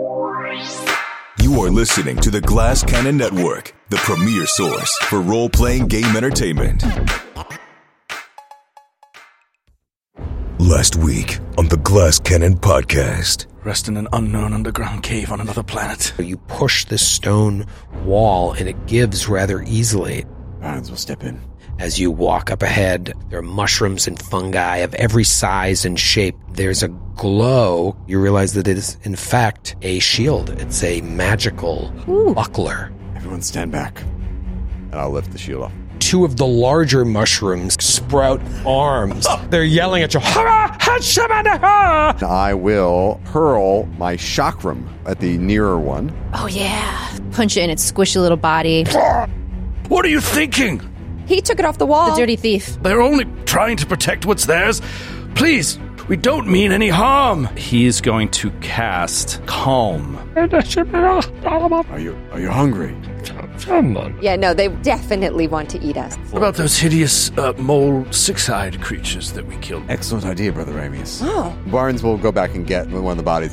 You are listening to the Glass Cannon Network, the premier source for role-playing game entertainment. Last week on the Glass Cannon podcast. Rest in an unknown underground cave on another planet. You push this stone wall and it gives rather easily. Barnes will step in. As you walk up ahead, there are mushrooms and fungi of every size and shape. There's a glow. You realize that it is, in fact, a shield. It's a magical buckler. Everyone stand back. And I'll lift the shield off. Two of the larger mushrooms sprout arms. They're yelling at you. I will hurl my chakram at the nearer one. Oh, yeah. Punch it in its squishy little body. What are you thinking? He took it off the wall. The dirty thief. They're only trying to protect what's theirs. Please, we don't mean any harm. He's going to cast Calm. Are you hungry? Yeah, no, they definitely want to eat us. What about those hideous mole six-eyed creatures that we killed? Excellent idea, Brother Amius. Oh. Barnes will go back and get one of the bodies.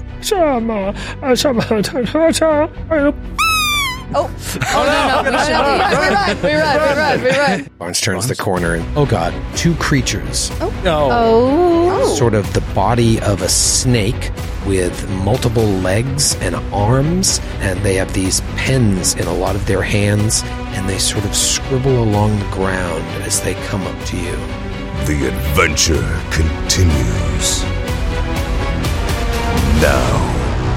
Oh no. We run. Barnes turns the corner and, oh God, two creatures. Oh. Sort of the body of a snake with multiple legs and arms, and they have these pens in a lot of their hands, and they sort of scribble along the ground as they come up to you. The adventure continues now.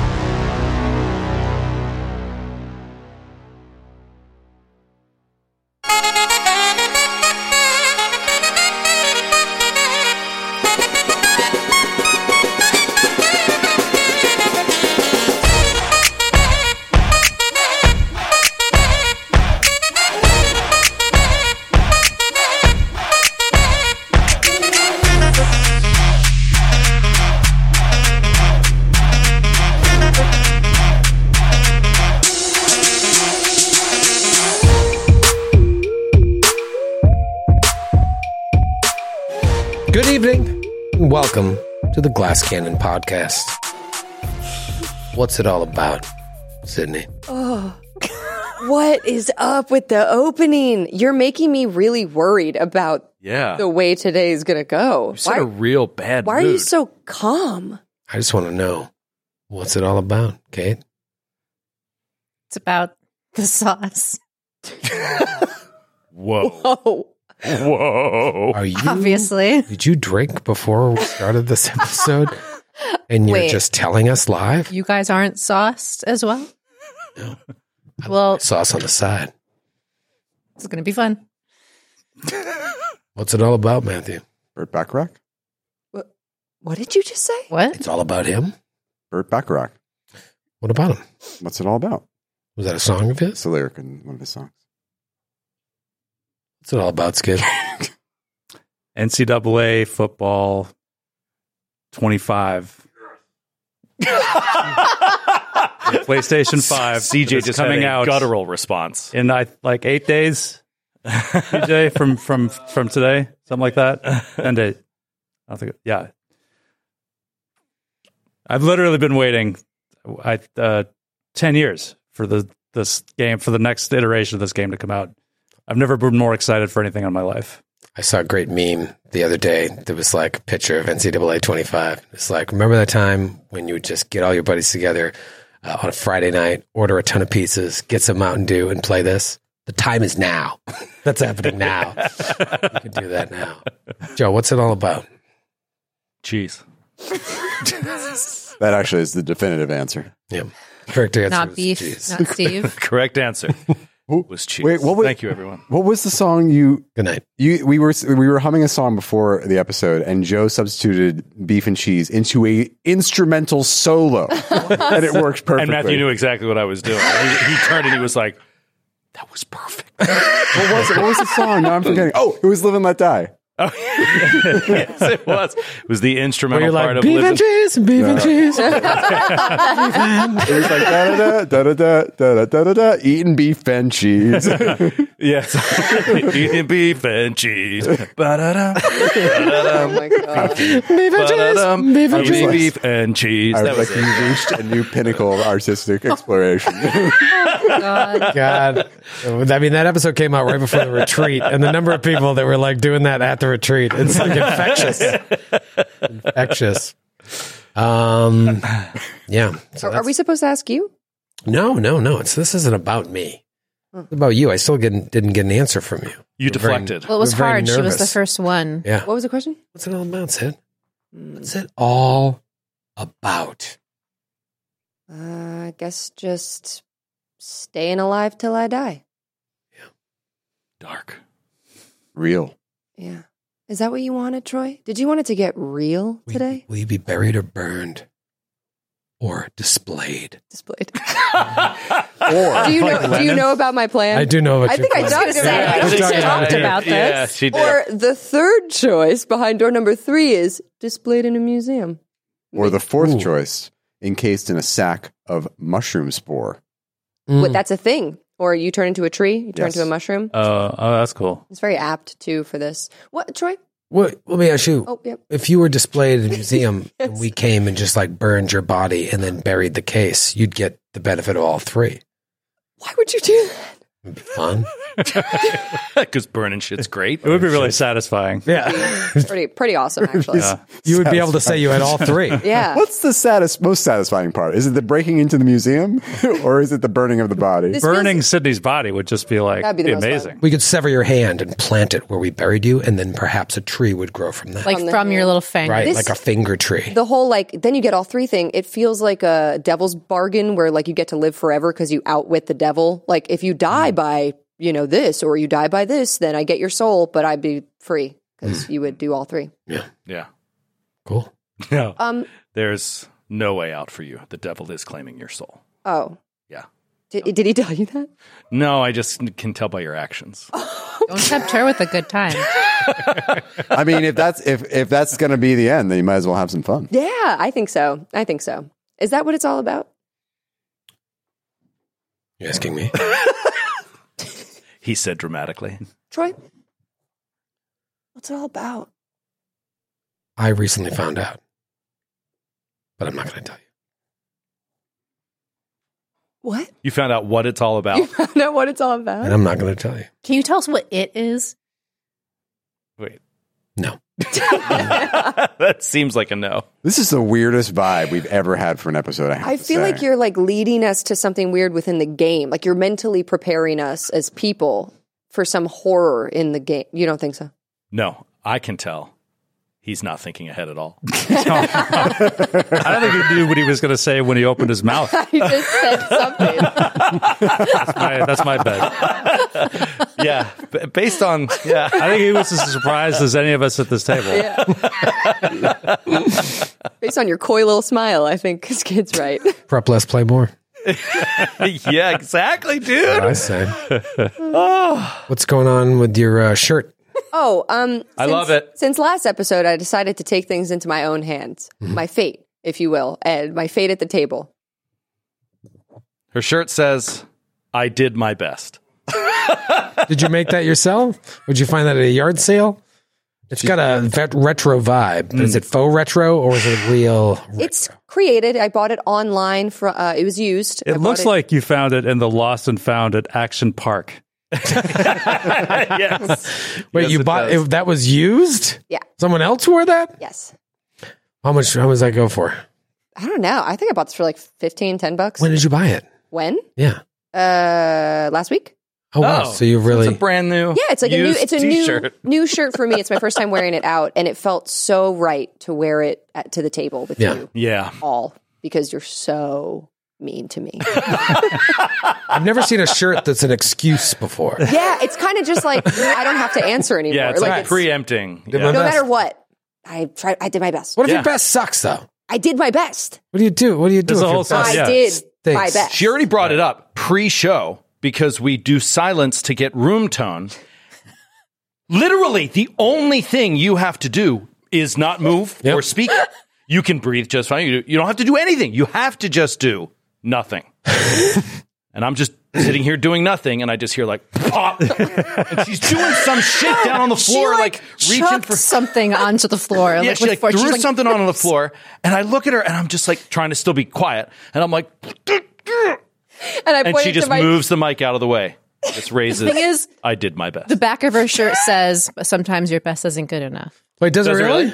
Good evening. Welcome to the Glass Cannon podcast. What's it all about, Sydney? Oh, what is up with the opening? You're making me really worried about the way today is going to go. You're in a real bad mood. Why are you so calm? I just want to know, what's it all about, Kate? It's about the sauce. Whoa. Are you? Obviously. Did you drink before we started this episode? And you're just telling us live? You guys aren't sauced as well? No. Well, sauce on the side. It's going to be fun. What's it all about, Matthew? Burt Bacharach? What did you just say? What? It's all about him? Burt Bacharach. What about him? What's it all about? Was that a song of his? It's a lyric in one of his songs. What's it all about, Skid? NCAA football 25. PlayStation 5. CJ just coming had a out guttural response in like 8 days. CJ from today, something like that. And I don't think. Yeah, I've literally been waiting 10 years for this game, for the next iteration of this game to come out. I've never been more excited for anything in my life. I saw a great meme the other day that was like a picture of NCAA 25. It's like, remember that time when you would just get all your buddies together on a Friday night, order a ton of pizzas, get some Mountain Dew, and play this? The time is now. That's happening now. You can do that now. Joe, what's it all about? Cheese. That actually is the definitive answer. Yeah. Correct answer. Not beef, cheese. not Steve. Correct answer was cheese. Wait, thank you, everyone. What was the song you... Good night. We were humming a song before the episode, and Joe substituted beef and cheese into a instrumental solo, and it worked perfectly. And Matthew knew exactly what I was doing. He turned and he was like, "That was perfect." What was it? What was the song? Now I'm forgetting. Oh, it was "Live and Let Die." Yes, it was. It was the Where instrumental you're part like, of beef Live and cheese, beef and cheese. It was like da da da da da da da da, eating beef and cheese. Yes. Eating beef and cheese. Ba-da-da. Oh my god. Beef and cheese, beef and Eating cheese. beef and cheese. I That was was like, it. you reached a new pinnacle of artistic exploration. God. I mean, that episode came out right before the retreat, and the number of people that were like doing that at the retreat, it's like infectious. Infectious. Yeah. So Are we supposed to ask you? No. This isn't about me. It's about you. I still didn't get an answer from you. You deflected. Well, it was We're very hard. She was the nervous. first one. Yeah. What was the question? What's it all about, Sid? What's it all about? I guess just staying alive till I die. Dark. Real. Yeah. Is that what you wanted, Troy? Did you want it to get real today? Will you be buried or burned? Or displayed? Displayed. Or Do you know about my plan? I do know what I think I plan talked is. about it. We She talked talked it. about Yeah, this. she did. Or the third choice behind door number 3 is displayed in a museum. or the fourth Ooh. choice, encased in a sack of mushroom spore. What, that's a thing. Or you turn into a tree, you turn Yes. into a mushroom. Oh, that's cool. It's very apt, too, for this. What, Troy? What, let me ask you. Oh, yep. If you were displayed in a museum and we came and just like burned your body and then buried the case, you'd get the benefit of all 3. Why would you do that? It'd be fun. Because burning shit's great. It would be really satisfying. Yeah. Pretty awesome, actually. Yeah. You would be able to say you had all 3. Yeah. What's the most satisfying part? Is it the breaking into the museum, or is it the burning of the body? This Burning feels- Sydney's body would just be like That'd be the most amazing. fun. We could sever your hand and plant it where we buried you, and then perhaps a tree would grow from that. Like From the from your hand. little finger. Right, This- like a finger tree. The whole, like, then you get all 3 thing. It feels like a devil's bargain where, like, you get to live forever because you outwit the devil. Like, if you die by, this, or you die by this, then I get your soul, but I'd be free because you would do all 3. Yeah. Cool. No. There's no way out for you. The devil is claiming your soul. Oh. Yeah. Did he tell you that? No, I just can tell by your actions. Don't tempt her with a good time. I mean, if that's going to be the end, then you might as well have some fun. Yeah, I think so. Is that what it's all about? You asking me? He said dramatically. Troy? What's it all about? I recently found out, but I'm not going to tell you. What? You found out what it's all about. You found out what it's all about? And I'm not going to tell you. Can you tell us what it is? Wait. No. That seems like a no. This is the weirdest vibe we've ever had for an episode. I feel like you're like leading us to something weird within the game. Like you're mentally preparing us as people for some horror in the game. You don't think so? No, I can tell. He's not thinking ahead at all. I don't think he knew what he was going to say when he opened his mouth. He just said something. That's my bet. Yeah, based on I think he was as surprised as any of us at this table. Based on your coy little smile, I think this kid's right. Prep less, play more. yeah, exactly, dude. I say. What's going on with your shirt? Oh, I love it. Since last episode, I decided to take things into my own hands, my fate, if you will, and my fate at the table. Her shirt says, "I did my best." Did you make that yourself? Would you find that at a yard sale? It's got a retro vibe. But is it faux retro or is it real? It's created. I bought it online. It was used. I It bought looks like you found it in the Lost and Found at Action Park. Yes. Wait, Yes, you it bought does. it, that was used? Yeah. Someone else wore that? Yes. How much does that go for? I don't know. I think I bought this for like $10. When did you buy it? When? Yeah. Last week. Oh, wow. So you really. It's a brand new. Yeah, it's like used a t-shirt. new shirt for me. It's my first time wearing it out, and it felt so right to wear it to the table with Yeah. you Yeah. all because you're so mean to me. I've never seen a shirt that's an excuse before. Yeah, it's kind of just like I don't have to answer anymore. Yeah, it's like it's- preempting. Did Yeah. my no best. matter what, I did my best. What if Yeah. your best sucks, though? I did my best. What do you do? What do you do? There's if a your whole best side, I yeah. did my stinks? best. She already brought it up pre-show because we do silence to get room tone. Literally, the only thing you have to do is not move or speak. You can breathe just fine. You don't have to do anything. You have to just do nothing. And I'm just sitting here doing nothing, and I just hear like pop, and she's doing some shit down on the floor, like reaching chucked for something onto the floor. Yeah, like, she with like she's threw something onto the floor, and I look at her, and I'm just like trying to still be quiet, and I'm like, And I and pointed she just to my moves the mic out of the way, just raises. thing is, I did my best. The back of her shirt says, "Sometimes your best isn't good enough." Wait, does it really?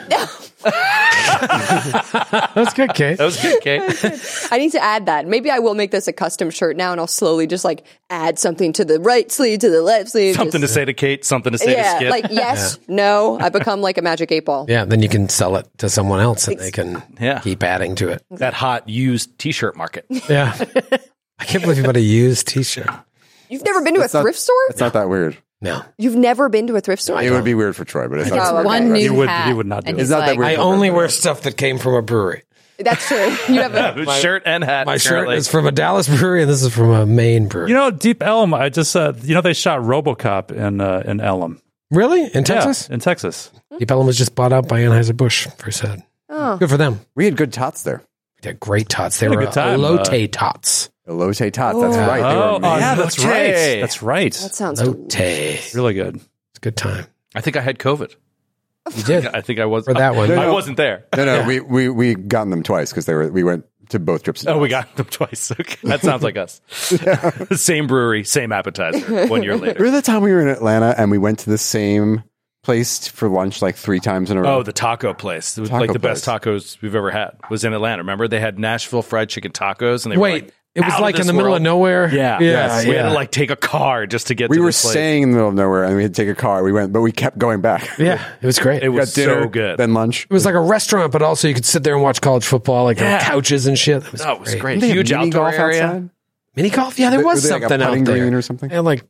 That's good, Kate. That was good, Kate. I need to add that. Maybe I will make this a custom shirt now, and I'll slowly just like add something to the right sleeve, to the left sleeve. Something to say to Kate, something to say to Yeah, Skip. like yes, no. I become like a magic 8-ball. Yeah, then you can sell it to someone else, and they can Yeah. keep adding to it. That hot used T-shirt market. Yeah. I can't believe you bought a used T-shirt. You've never been to a thrift store? It's not that weird. No. You've never been to a thrift store? It would be weird for Troy, but it's not. Oh, okay. One new He would hat, not do and it. he's It's not that like, weird. I only wear stuff that came from a brewery. That's true. You have a Shirt and hat. My shirt apparently. is from a Dallas brewery, and this is from a Maine brewery. You know, Deep Ellum. I just they shot RoboCop in Ellum, Really? In Texas? Yeah, in Texas. Deep Ellum was just bought out by Anheuser-Busch for said. Oh. Good for them. We had good tots there. They had great tots. They Had a were good time, elote tots. Elote tots. That's right. They Oh, were amazing. yeah, that's Okay. right. That's right. That sounds Elote. delicious. It's Really good. a good time. I think I had COVID. You did. I think I was For that one. I wasn't there. No, we gotten them twice because we went to both trips. to Oh, we Dallas. got them twice. Okay. That sounds like us. Same brewery, same appetizer. 1 year later. Remember the time we were in Atlanta and we went to the same place for lunch like 3 times in a row? Oh, the taco place. It was Taco like the best place. tacos we've ever had. Was in Atlanta. Remember they had Nashville fried chicken tacos, and they were Wait, like, it was out like in this the middle world. of nowhere? Yeah, Yeah. We had to like take a car just to get. we to were this place. staying in the middle of nowhere and we had to take a car. We went, but we kept going back. Yeah, it was great. It We was got dinner, so good. then lunch. It was like a restaurant, but also you could sit there and watch college football, like on Yeah. couches and shit. It was, Oh, it was great. Didn't they have Huge mini outdoor golf area. outside? Mini golf? Yeah, there was Were they like a something out putting there. green or something? They had like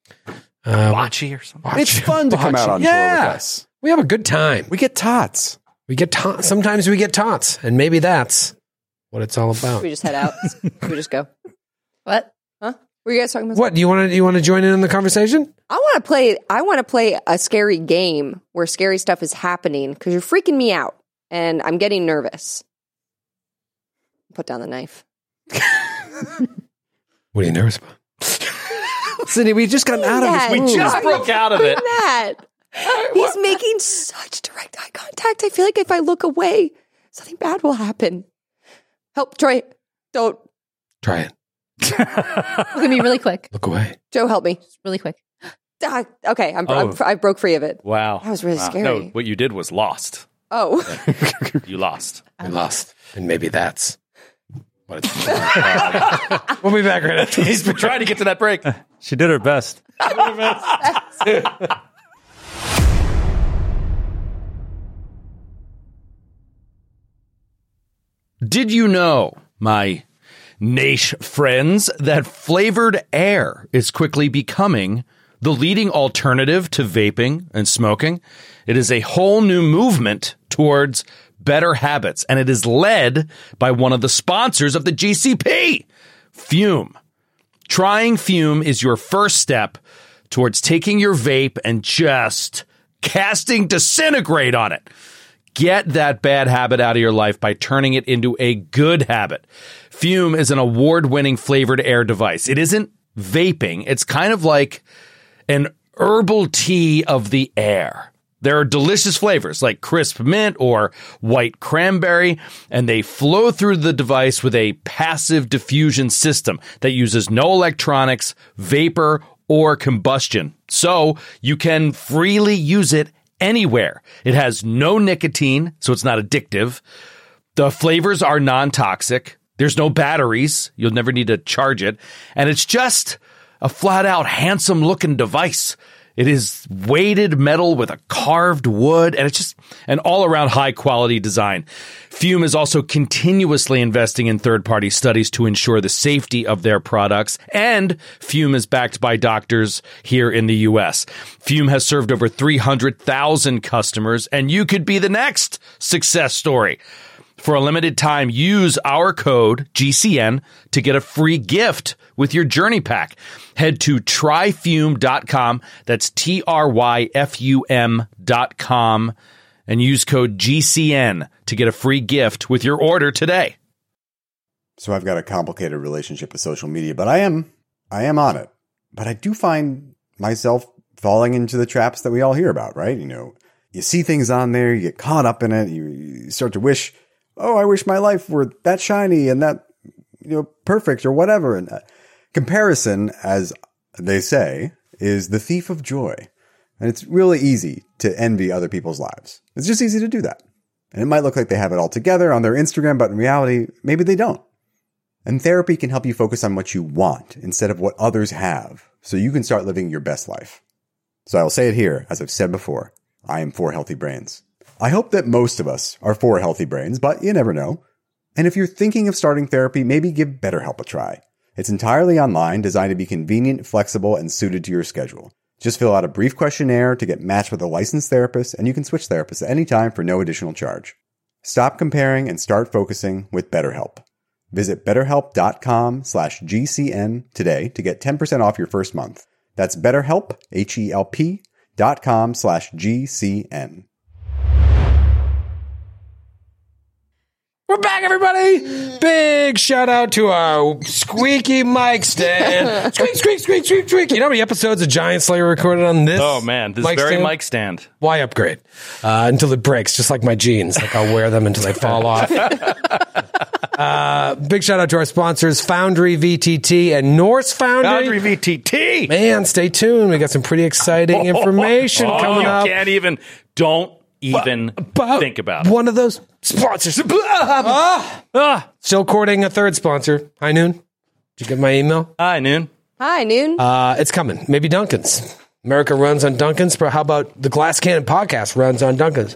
Bocce or something. It's fun to come out on tour Yeah. with us. We have a good time. We get tots. We get tots. Sometimes we get tots, and maybe that's what it's all about. We just head out. We just go. what? Huh? Were you guys talking about What do you want to join in the conversation? I want to play a scary game where scary stuff is happening because you're freaking me out and I'm getting nervous. Put down the knife. What are you nervous about? Cindy, we just gotten out of this. We just broke out of it. That. He's making such direct eye contact. I feel like if I look away, something bad will happen. Help, Troy. Don't. Try it. Look at me really quick. Look away. Joe, help me. Really quick. Ah, okay, Oh. I broke free of it. Wow, That was really Wow. scary. No, what you did was lost. Oh. You lost. We lost, and maybe that's what it's. We'll be back right after He's been trying to get to that break. She did her best. Did you know, my niche friends, that flavored air is quickly becoming the leading alternative to vaping and smoking? It is a whole new movement towards better habits, and it is led by one of the sponsors of the GCP, Fume. Trying Fume is your first step towards taking your vape and just casting disintegrate on it. Get that bad habit out of your life by turning it into a good habit. Fume is an award-winning flavored air device. It isn't vaping. It's kind of like an herbal tea of the air. There are delicious flavors like crisp mint or white cranberry, and they flow through the device with a passive diffusion system that uses no electronics, vapor, or combustion. So you can freely use it anywhere. It has no nicotine, so it's not addictive. The flavors are non-toxic. There's no batteries. You'll never need to charge it. And it's just a flat-out handsome-looking device. It is weighted metal with a carved wood, and it's just an all-around high-quality design. Fume is also continuously investing in third-party studies to ensure the safety of their products, and Fume is backed by doctors here in the U.S. Fume has served over 300,000 customers, and you could be the next success story. For a limited time, use our code GCN to get a free gift with your Journey Pack. Head to tryfume.com. That's TRYFUM.com and use code GCN to get a free gift with your order today. So I've got a complicated relationship with social media, but I am on it. But I do find myself falling into the traps that we all hear about, right? You know, you see things on there, you get caught up in it, you start to wish, oh, I wish my life were that shiny and that, perfect or whatever. And comparison, as they say, is the thief of joy. And it's really easy to envy other people's lives. It's just easy to do that. And it might look like they have it all together on their Instagram, but in reality, maybe they don't. And therapy can help you focus on what you want instead of what others have, so you can start living your best life. So I will say it here, as I've said before, I am for healthy brains. I hope that most of us are for healthy brains, but you never know. And if you're thinking of starting therapy, maybe give BetterHelp a try. It's entirely online, designed to be convenient, flexible, and suited to your schedule. Just fill out a brief questionnaire to get matched with a licensed therapist, and you can switch therapists at any time for no additional charge. Stop comparing and start focusing with BetterHelp. Visit BetterHelp.com/GCN today to get 10% off your first month. That's BetterHelp, HELP.com/GCN. We're back, everybody! Big shout out to our squeaky mic stand. Squeak, squeak, squeak, squeak, squeak. You know how many episodes of Giant Slayer recorded on this? Oh, man. This mic very stand? mic stand. Why upgrade? Until it breaks, just like my jeans. Like I'll wear them until they fall off. Big shout out to our sponsors, Foundry VTT and Norse Foundry. Foundry VTT! Man, stay tuned. We got some pretty exciting information coming up. Don't even think about it. One of those sponsors. Still courting a third sponsor. Hi, Noon. Did you get my email? Hi, Noon. Hi, Noon. It's coming. Maybe Duncan's. America runs on Duncan's, but how about the Glass Cannon podcast runs on Duncan's?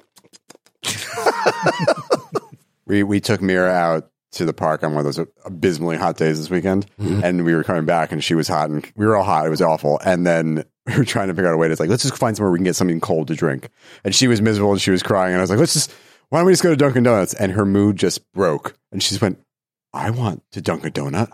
We took Mira out to the park on one of those abysmally hot days this weekend, and we were coming back, and she was hot, and we were all hot. It was awful. And then we were trying to figure out a way to, let's just find somewhere we can get something cold to drink. And she was miserable, and she was crying, and I was like, why don't we just go to Dunkin' Donuts? And her mood just broke, and she just went, I want to dunk a donut.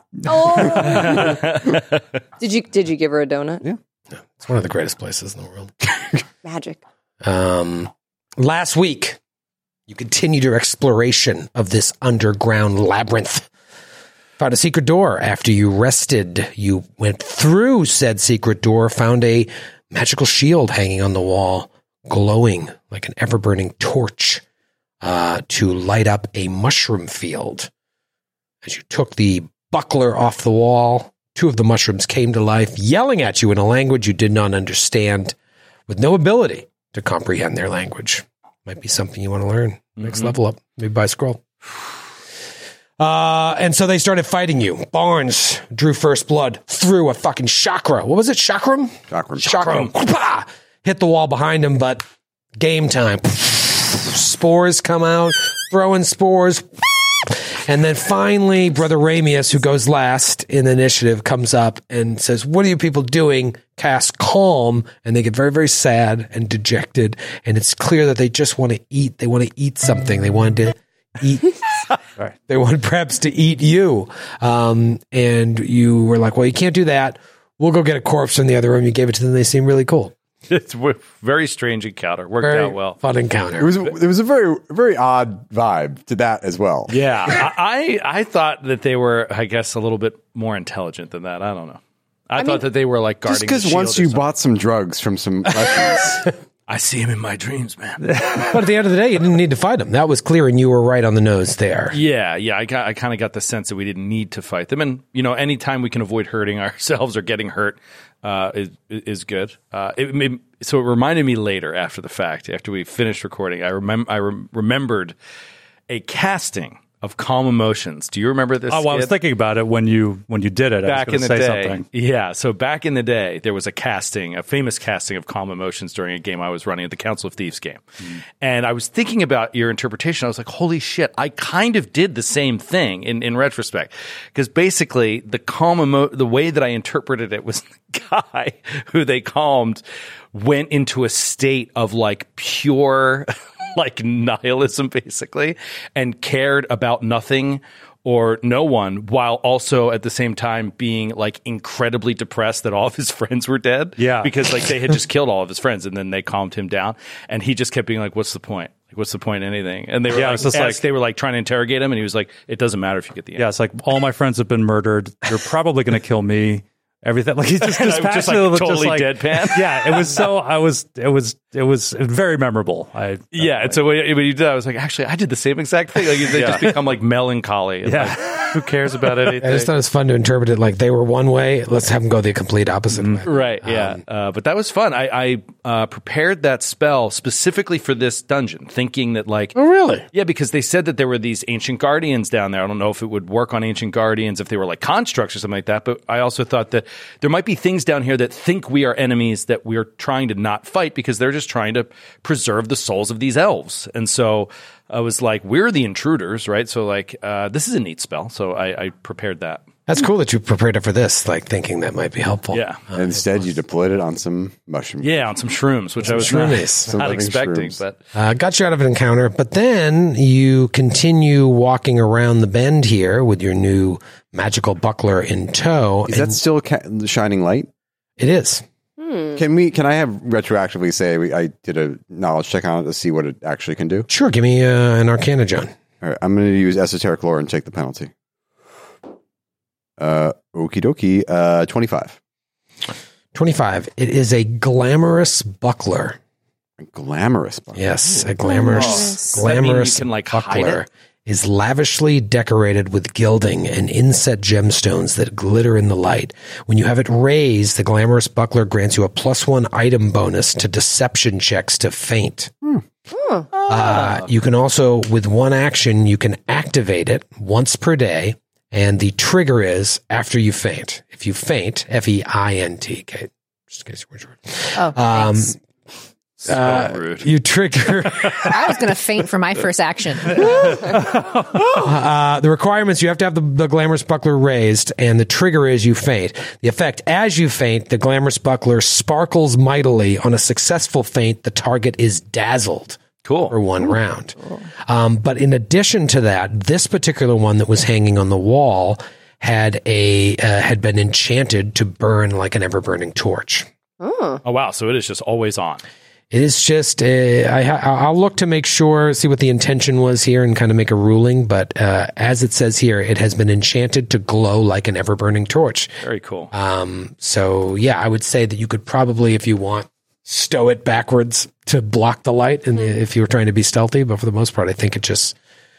Oh. Did you give her a donut? Yeah. It's one of the greatest places in the world. Magic. Last week, you continued your exploration of this underground labyrinth. Found a secret door. After you rested, you went through said secret door, found a magical shield hanging on the wall, glowing like an ever-burning torch to light up a mushroom field. As you took the buckler off the wall, two of the mushrooms came to life, yelling at you in a language you did not understand, with no ability to comprehend their language. Might be something you want to learn. Next level up. Maybe buy a scroll. And so they started fighting you. Barnes drew first blood through a fucking chakra. What was it? Chakram? Chakram. Hit the wall behind him, but game time. Spores come out, throwing spores. And then finally, Brother Ramius, who goes last in the initiative, comes up and says, what are you people doing? Cast calm. And they get very, very sad and dejected. And it's clear that they just want to eat. They want to eat something. They wanted to eat. They wanted perhaps to eat you. And you were like, well, you can't do that. We'll go get a corpse in the other room. You gave it to them. They seem really cool. It's a very strange encounter. Worked out well. Fun encounter. It was a very, very odd vibe to that as well. Yeah. I thought that they were, I guess, a little bit more intelligent than that. I don't know. I thought that they were like guarding just because once you bought some drugs from some Russians. I see him in my dreams, man. But at the end of the day, you didn't need to fight them. That was clear, and you were right on the nose there. Yeah. I kind of got the sense that we didn't need to fight them. And, anytime we can avoid hurting ourselves or getting hurt is good. So it reminded me later, after the fact, after we finished recording, I remembered a casting of Calm Emotions. Do you remember this? Oh, well, I was thinking about it when you did it. Back I was in the say day. something. Yeah, so back in the day, there was a famous casting of Calm Emotions during a game I was running at the Council of Thieves game. And I was thinking about your interpretation. I was like, holy shit, I kind of did the same thing in retrospect. Because basically, the way that I interpreted it was the guy who they calmed went into a state of like pure like nihilism basically, and cared about nothing or no one, while also at the same time being like incredibly depressed that all of his friends were dead. Yeah. Because like they had just killed all of his friends, and then they calmed him down, and he just kept being like, what's the point? Like, what's the point in anything? And they were it's just like they were like trying to interrogate him, and he was like, it doesn't matter if you get the answer. Yeah, it's like all my friends have been murdered. You're probably going to kill me. Everything like he's just just dispassionate, like totally just like, deadpan. Yeah, it was so. It was very memorable. And so when you did, I was like, actually, I did the same exact thing. Like they just become like melancholy. And like, who cares about anything? I just thought it was fun to interpret it like they were one way. Let's have them go the complete opposite way. Right. Yeah. But that was fun. I prepared that spell specifically for this dungeon, thinking that like, Oh, really? yeah, because they said that there were these ancient guardians down there. I don't know if it would work on ancient guardians if they were like constructs or something like that. But I also thought that there might be things down here that think we are enemies that we are trying to not fight because they're just trying to preserve the souls of these elves. And so I was like, we're the intruders, right? So like, this is a neat spell. So I prepared that. That's cool that you prepared it for this, like thinking that might be helpful. Yeah. Instead, you deployed it on some mushrooms. Yeah, on some shrooms, which I was shroomies. not Living expecting. shrooms. But Got you out of an encounter, but then you continue walking around the bend here with your new magical buckler in tow. Is that still shining light? It is. Can I have retroactively say I did a knowledge check on it to see what it actually can do? Sure. Give me an Arcana, John. All right, I'm going to use esoteric lore and take the penalty. Okie dokie. 25. 25. It is a glamorous buckler. A glamorous buckler. Yes, a glamorous Does that mean you glamorous can, like, hide buckler it? is lavishly decorated with gilding and inset gemstones that glitter in the light. When you have it raised, the glamorous buckler grants you a +1 item bonus to deception checks to feint. You can also, with one action, you can activate it once per day, and the trigger is after you feint. If you feint, F-E-I-N-T, okay, just in case you weren't sure. Oh, thanks. so rude. You trigger. I was going to faint for my first action. The requirements, you have to have the glamorous buckler raised, and the trigger is you feint. The effect, as you feint, the glamorous buckler sparkles mightily. On a successful feint, the target is dazzled. Cool. For one round. But in addition to that, this particular one that was hanging on the wall had been enchanted to burn like an ever-burning torch. Oh, wow. So it is just always on. It is just, I'll look to make sure, see what the intention was here and kind of make a ruling. But as it says here, it has been enchanted to glow like an ever-burning torch. Very cool. So, yeah, I would say that you could probably, if you want, stow it backwards to block the light, and if you were trying to be stealthy. But for the most part, I think it just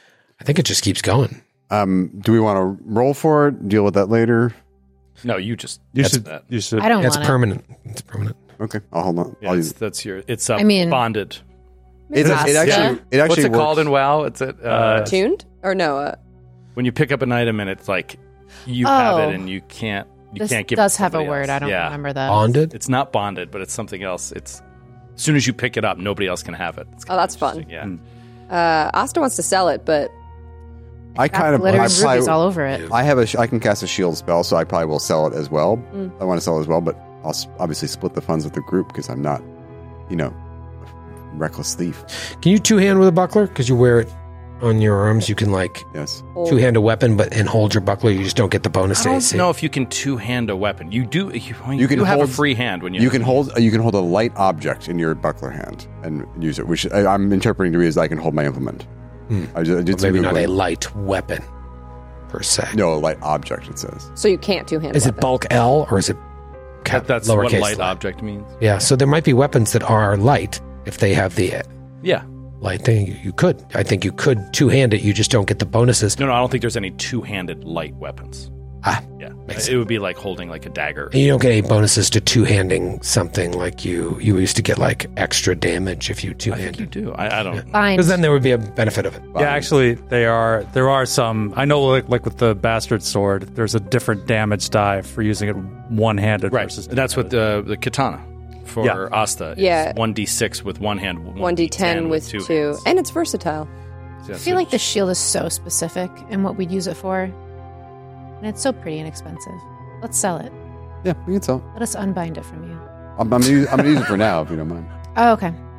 keeps going. Do we want to roll for it? Deal with that later? No, you should. You should. I don't It's want permanent. It's permanent. Okay, I'll hold on. Yeah, I'll use it. that's your. It's it bonded. It actually What's it works. called in WoW? It's Tuned? Or no? when you pick up an item and it's like you have it and you can't This give it does to have a somebody word. else. I don't Yeah. remember that. Bonded? It's not bonded, but it's something else. It's as soon as you pick it up, nobody else can have it. It's Oh, that's fun. interesting. Yeah. Asta wants to sell it, but I kind of. glitter I and rubies all over it. I have I can cast a shield spell, so I probably will sell it as well. I want to sell it as well, but I'll obviously split the funds with the group because I'm not, a reckless thief. Can you two-hand with a buckler? Because you wear it on your arms. You can, Yes. two-hand a weapon and hold your buckler. You just don't get the bonus I to don't AC. know if you can two-hand a weapon. You do. You can do have hold- a free hand when you. You can hold a light object in your buckler hand and use it, which I'm interpreting to be as I can hold my implement. I did Well, some maybe not Googling. a light weapon, per se. No, a light object, it says. so you can't two-hand Is it weapon. bulk L or is it That's what lowercase light l? object means. Yeah, so there might be weapons that are light if they have the Yeah. light thing. You could. I think you could two-hand it. You just don't get the bonuses. No, I don't think there's any two-handed light weapons. Yeah. It would be like holding like a dagger. And you don't get any bonuses to two-handing something like you used to get extra damage if you I think you two-handed. do. I don't. Fine. Because then there would be a benefit of it. Yeah, actually, there are some. I know, like with the bastard sword, there's a different damage die for using it one-handed Right. versus. And that's what the katana for Yeah. Asta is. Yeah. 1d6 with one hand, 1d10 with two. hands. And it's versatile. Yeah, I feel like the shield is so specific in what we'd use it for. And it's so pretty and expensive. Let's sell it. Yeah, we can sell. Let us unbind it from you. I'm going to use it for now, if you don't mind. Oh, okay.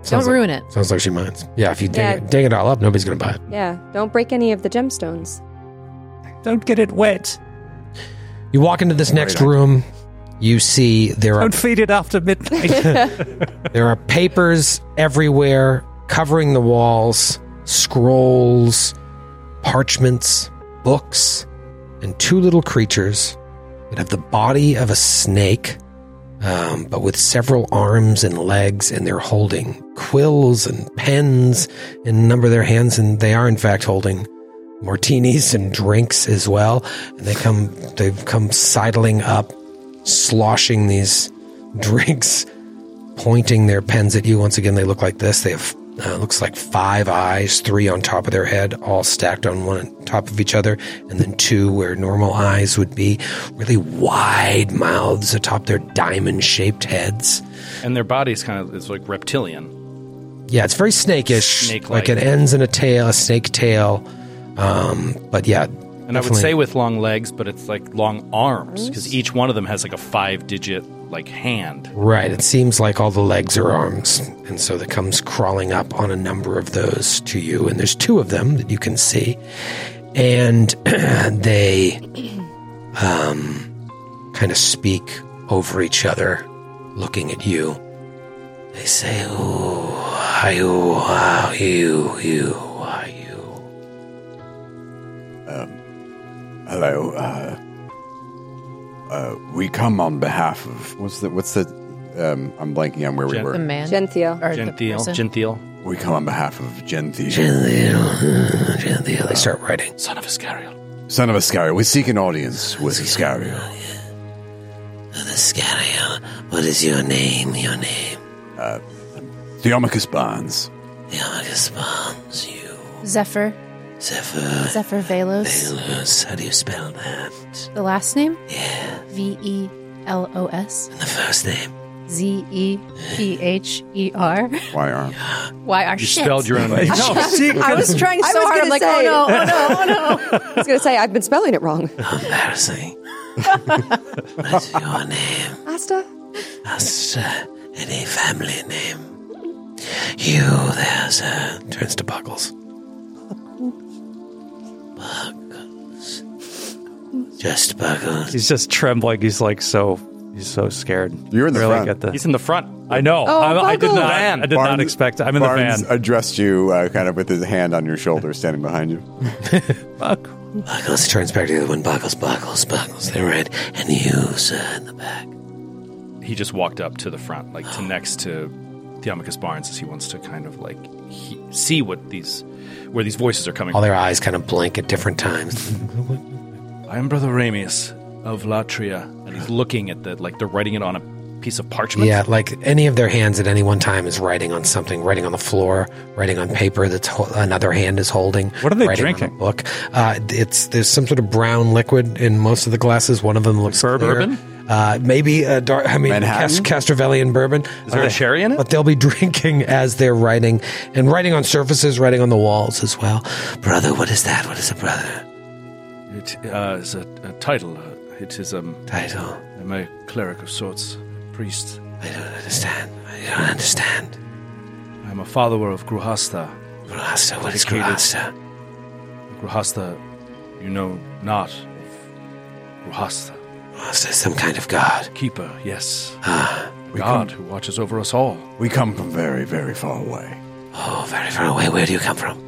Don't ruin it. Sounds like she minds. Yeah, if you dig it all up, nobody's going to buy it. Yeah, don't break any of the gemstones. Don't get it wet. You walk into this next room. You see Don't feed it after midnight. there are papers everywhere covering the walls, scrolls, parchments, books, and two little creatures that have the body of a snake, but with several arms and legs, and they're holding quills and pens in a number of their hands, and they are in fact holding martinis and drinks as well. And they've come sidling up, sloshing these drinks, pointing their pens at you. Once again, they look like this. They have looks like 5 eyes, 3 on top of their head, all stacked on one on top of each other, and then 2 where normal eyes would be, really wide mouths atop their diamond-shaped heads. And their body's it's like reptilian. Yeah, it's very snakish. Snake-like. Like it ends in a snake tail. But yeah. And I would say with long legs, but it's like long arms, because each one of them has like a 5-digit hand. Right, it seems like all the legs are arms, and so that comes crawling up on a number of those to you, and there's 2 of them that you can see, and they kind of speak over each other, looking at you. They say, "Who are you? Who are you?" Hello. We come on behalf of what's the I'm blanking on where we were. The man. Genthiel. Or the person. Genthiel. We come on behalf of Genthiel. Genthiel. They start writing. Son of Iscariel. Son of Iscariel. We seek an audience with Iscariel. Iscariel, what is your name? Theomachus Barnes. Theomachus Barnes, you. Zephyr. Zephyr Velos. Velos, how do you spell that? The last name? Yeah. Velos. And the first name? Zepher. YR. YR. You spelled your own name. I was trying so hard. I'm like, oh no. I was going to say, I've been spelling it wrong. Embarrassing. What is your name? Asta. Any family name? There's Turns to Buckles. Buckles. Just Buckles. He's just trembling. He's so scared. You're in the front. Get the, He's in the front. I know. Oh, I did Buckles. not Barnes- expect. I'm in Barnes the van. addressed you kind of with his hand on your shoulder, standing behind you. Buckles turns back to the other one. Buckles. They're right. And you, sir, in the back. He just walked up to the front, to next to Theomachus Barnes, as he wants to kind of see where these voices are coming All from. their eyes kind of blink at different times. I am Brother Ramius of Latria, and he's looking at they're writing it on a piece of parchment. Yeah, like any of their hands at any one time is writing on something, writing on the floor, writing on paper that another hand is holding. What are they writing drinking? On a book. There's some sort of brown liquid in most of the glasses. One of them looks Bourbon? clear. Maybe Manhattan? Castrovellian bourbon. Is there a sherry in it? But they'll be drinking as they're writing, and writing on surfaces, writing on the walls as well. Brother, what is that? What is a brother? It is a title. It is Title. I'm a cleric of sorts, priest. I don't understand. I'm a follower of Gruhasta. Gruhasta, what is Dedicated- Gruhasta? Gruhasta, you know not of Gruhasta. Gruhasta is some kind of god. Keeper, yes. We God come, who watches over us all. we come from very, very far away. Oh, very far away. Where do you come from?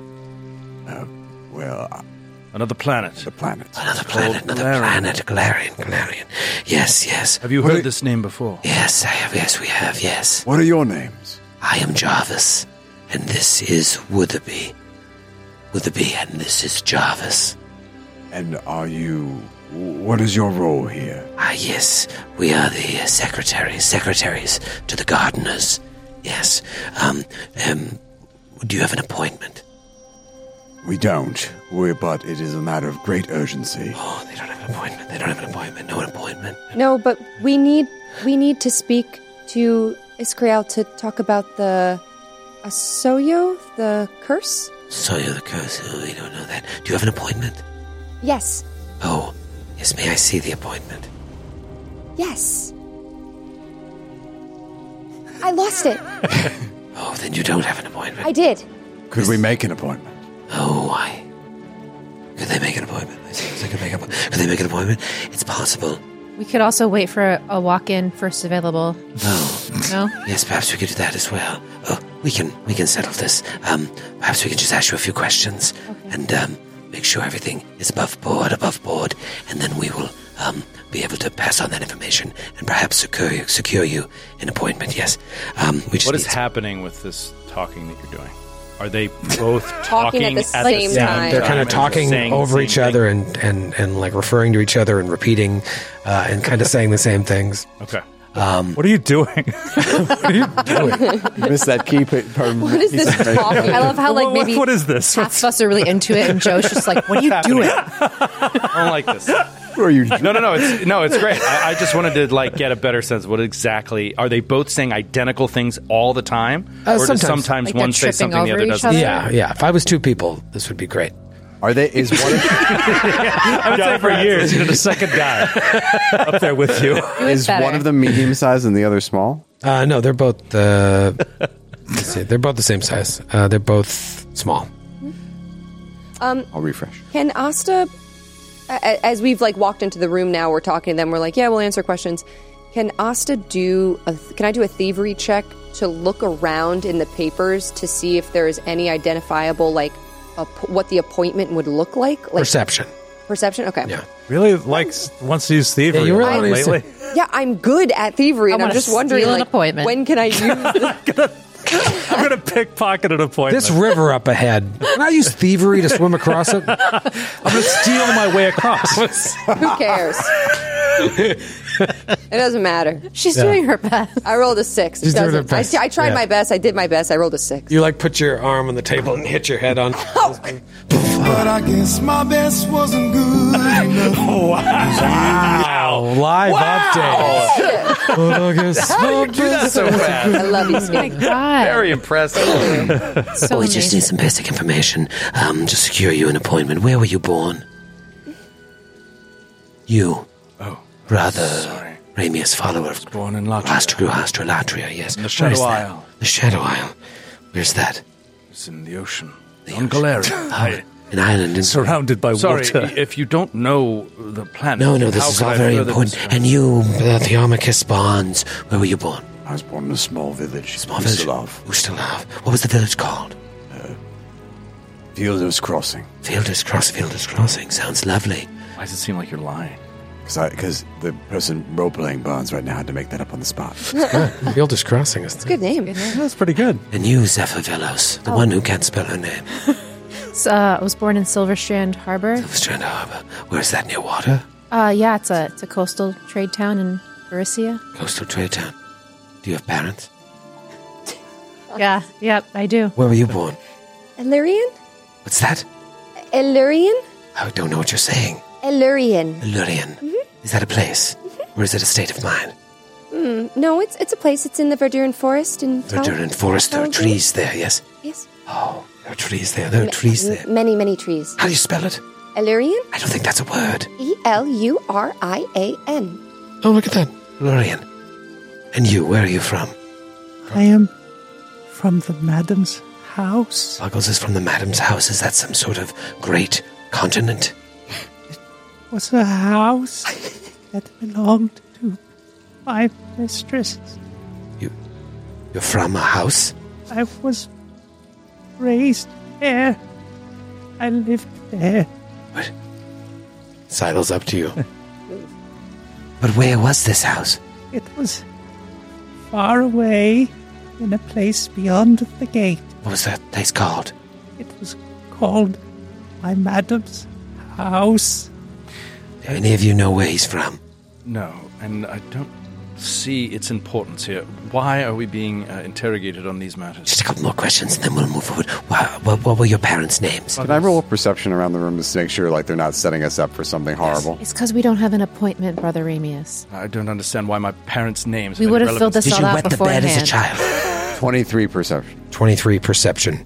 Another planet. The planet. Another planet. Galarian. Yes. Have you heard this name before? Yes, I have. Yes, we have. Yes. What are your names? I am Jarvis, and this is Witherby. And this is Jarvis. And are you... What is your role here? Yes, we are the secretaries to the gardeners. Yes. Do you have an appointment? We don't. But it is a matter of great urgency. Oh, they don't have an appointment. No appointment. No, but we need to speak to Iscariel to talk about the Asoyo, the curse? Soyo the curse. Oh, we don't know that. Do you have an appointment? Yes. Oh, yes. May I see the appointment? Yes. I lost it. Oh, then you don't have an appointment. I did. Could we make an appointment? Oh, why? Could they make an appointment? Could they make an appointment? It's possible. We could also wait for a walk-in first available. No? Yes, perhaps we could do that as well. Oh, we can settle this. Perhaps we can just ask you a few questions and make sure everything is above board, and then we will be able to pass on that information and perhaps secure you an appointment. Yes. What is happening with this talking that you're doing? Are they both Talking at the same time. They're kind of talking over each other and like referring to each other and repeating and kind of saying the same things. Okay. What are you doing? You missed that key part. What is this talking? I love how like maybe what is this? half of us are really into it, and Joe's just like, "What are you doing?" I don't like this. What are you doing? No, it's great. I just wanted to like get a better sense of what exactly are they both saying identical things all the time, or does sometimes Like one they're say tripping something the over other each doesn't? other? Yeah. If I was two people, this would be great. Are they? Is one of I would say for years you need a second guy up there with you. is one of them medium sized and the other small? No, they're both. Let's see, they're both the same size. They're both small. I'll refresh. Can Asta, as we've like walked into the room now, we're talking to them, we're like, yeah, we'll answer questions. Can Asta can I do a thievery check to look around in the papers to see if there is any identifiable, like, what the appointment would look like? Perception. Perception? Okay. Yeah. Really wants to use thievery you really lately. Yeah, I'm good at thievery, and I'm just wondering, steal an like, appointment. when can I use I'm going to pickpocket an appointment. This river up ahead. Can I use thievery to swim across it? I'm going to steal my way across. Who cares? It doesn't matter. She's doing her best. I rolled a 6. She's It doing her doesn't. best. I tried Yeah. my best. I did my best. I rolled a 6. You like put your arm on the table and hit your head on. But I guess my best wasn't good enough. Wow. Live update. But I guess my best So fast. I love you, Skinny. God. Very impressive. So We just need some basic information to secure you an appointment. Where were you born? You. Oh, Brother. sorry. Ramius, follower of Born in Latria. Latria, yes. In the Shadow Where is that? Isle. The Shadow Isle. Where's that? It's in the ocean. On Galeria. An island in... Surrounded by Sorry, water. if you don't know the planet. No, how this is could all I very further important. describe- And you, Theomachus Barnes, where were you born? I was born in a small village. Small village. Ustalav. What was the village called? Fielders Crossing. Fielders Crossing. Sounds lovely. Why does it seem like you're lying? Because the person role-playing Barnes right now had to make that up on the spot. Fielders Crossing is Good name. That's pretty good. And you, Zephyr Velos, the one who can't spell her name. I was born in Silverstrand Harbor. Strand Harbor. Where's that, near water? Yeah, it's a coastal trade town in Berisia. Coastal trade town. Do you have parents? Yeah, yep, I do. Where were you born? Illyrian? What's that? Illyrian? I don't know what you're saying. Illyrian. Lurian. Is that a place? Or is it a state of mind? No, it's a place. It's in the Verduran Forest in Verduran Forest. There are trees there, yes? Yes. Oh, there are trees there. There are trees there. Many, many trees. How do you spell it? Illyrian? I don't think that's a word. Elurian. Oh, look at that. Lurian. And you, where are you from? I am from the madam's house. Buggles is from the madam's house. Is that some sort of great continent? It was a house that belonged to my mistress. You're from a house? I was raised there. I lived there. What? Sidle's up to you. But where was this house? It was far away in a place beyond the gate. What was that place called? It was called my madam's house. Do any of you know where he's from? No, and I don't see its importance here. Why are we being interrogated on these matters? Just a couple more questions and then we'll move forward. What were your parents' names? Can I roll a perception around the room just to make sure like they're not setting us up for something horrible? It's because we don't have an appointment, Brother Ramius. I don't understand why my parents' names. We have would any have filled relevance. this Did all you out wet the bed as a beforehand. child? 23 perception. 23 perception.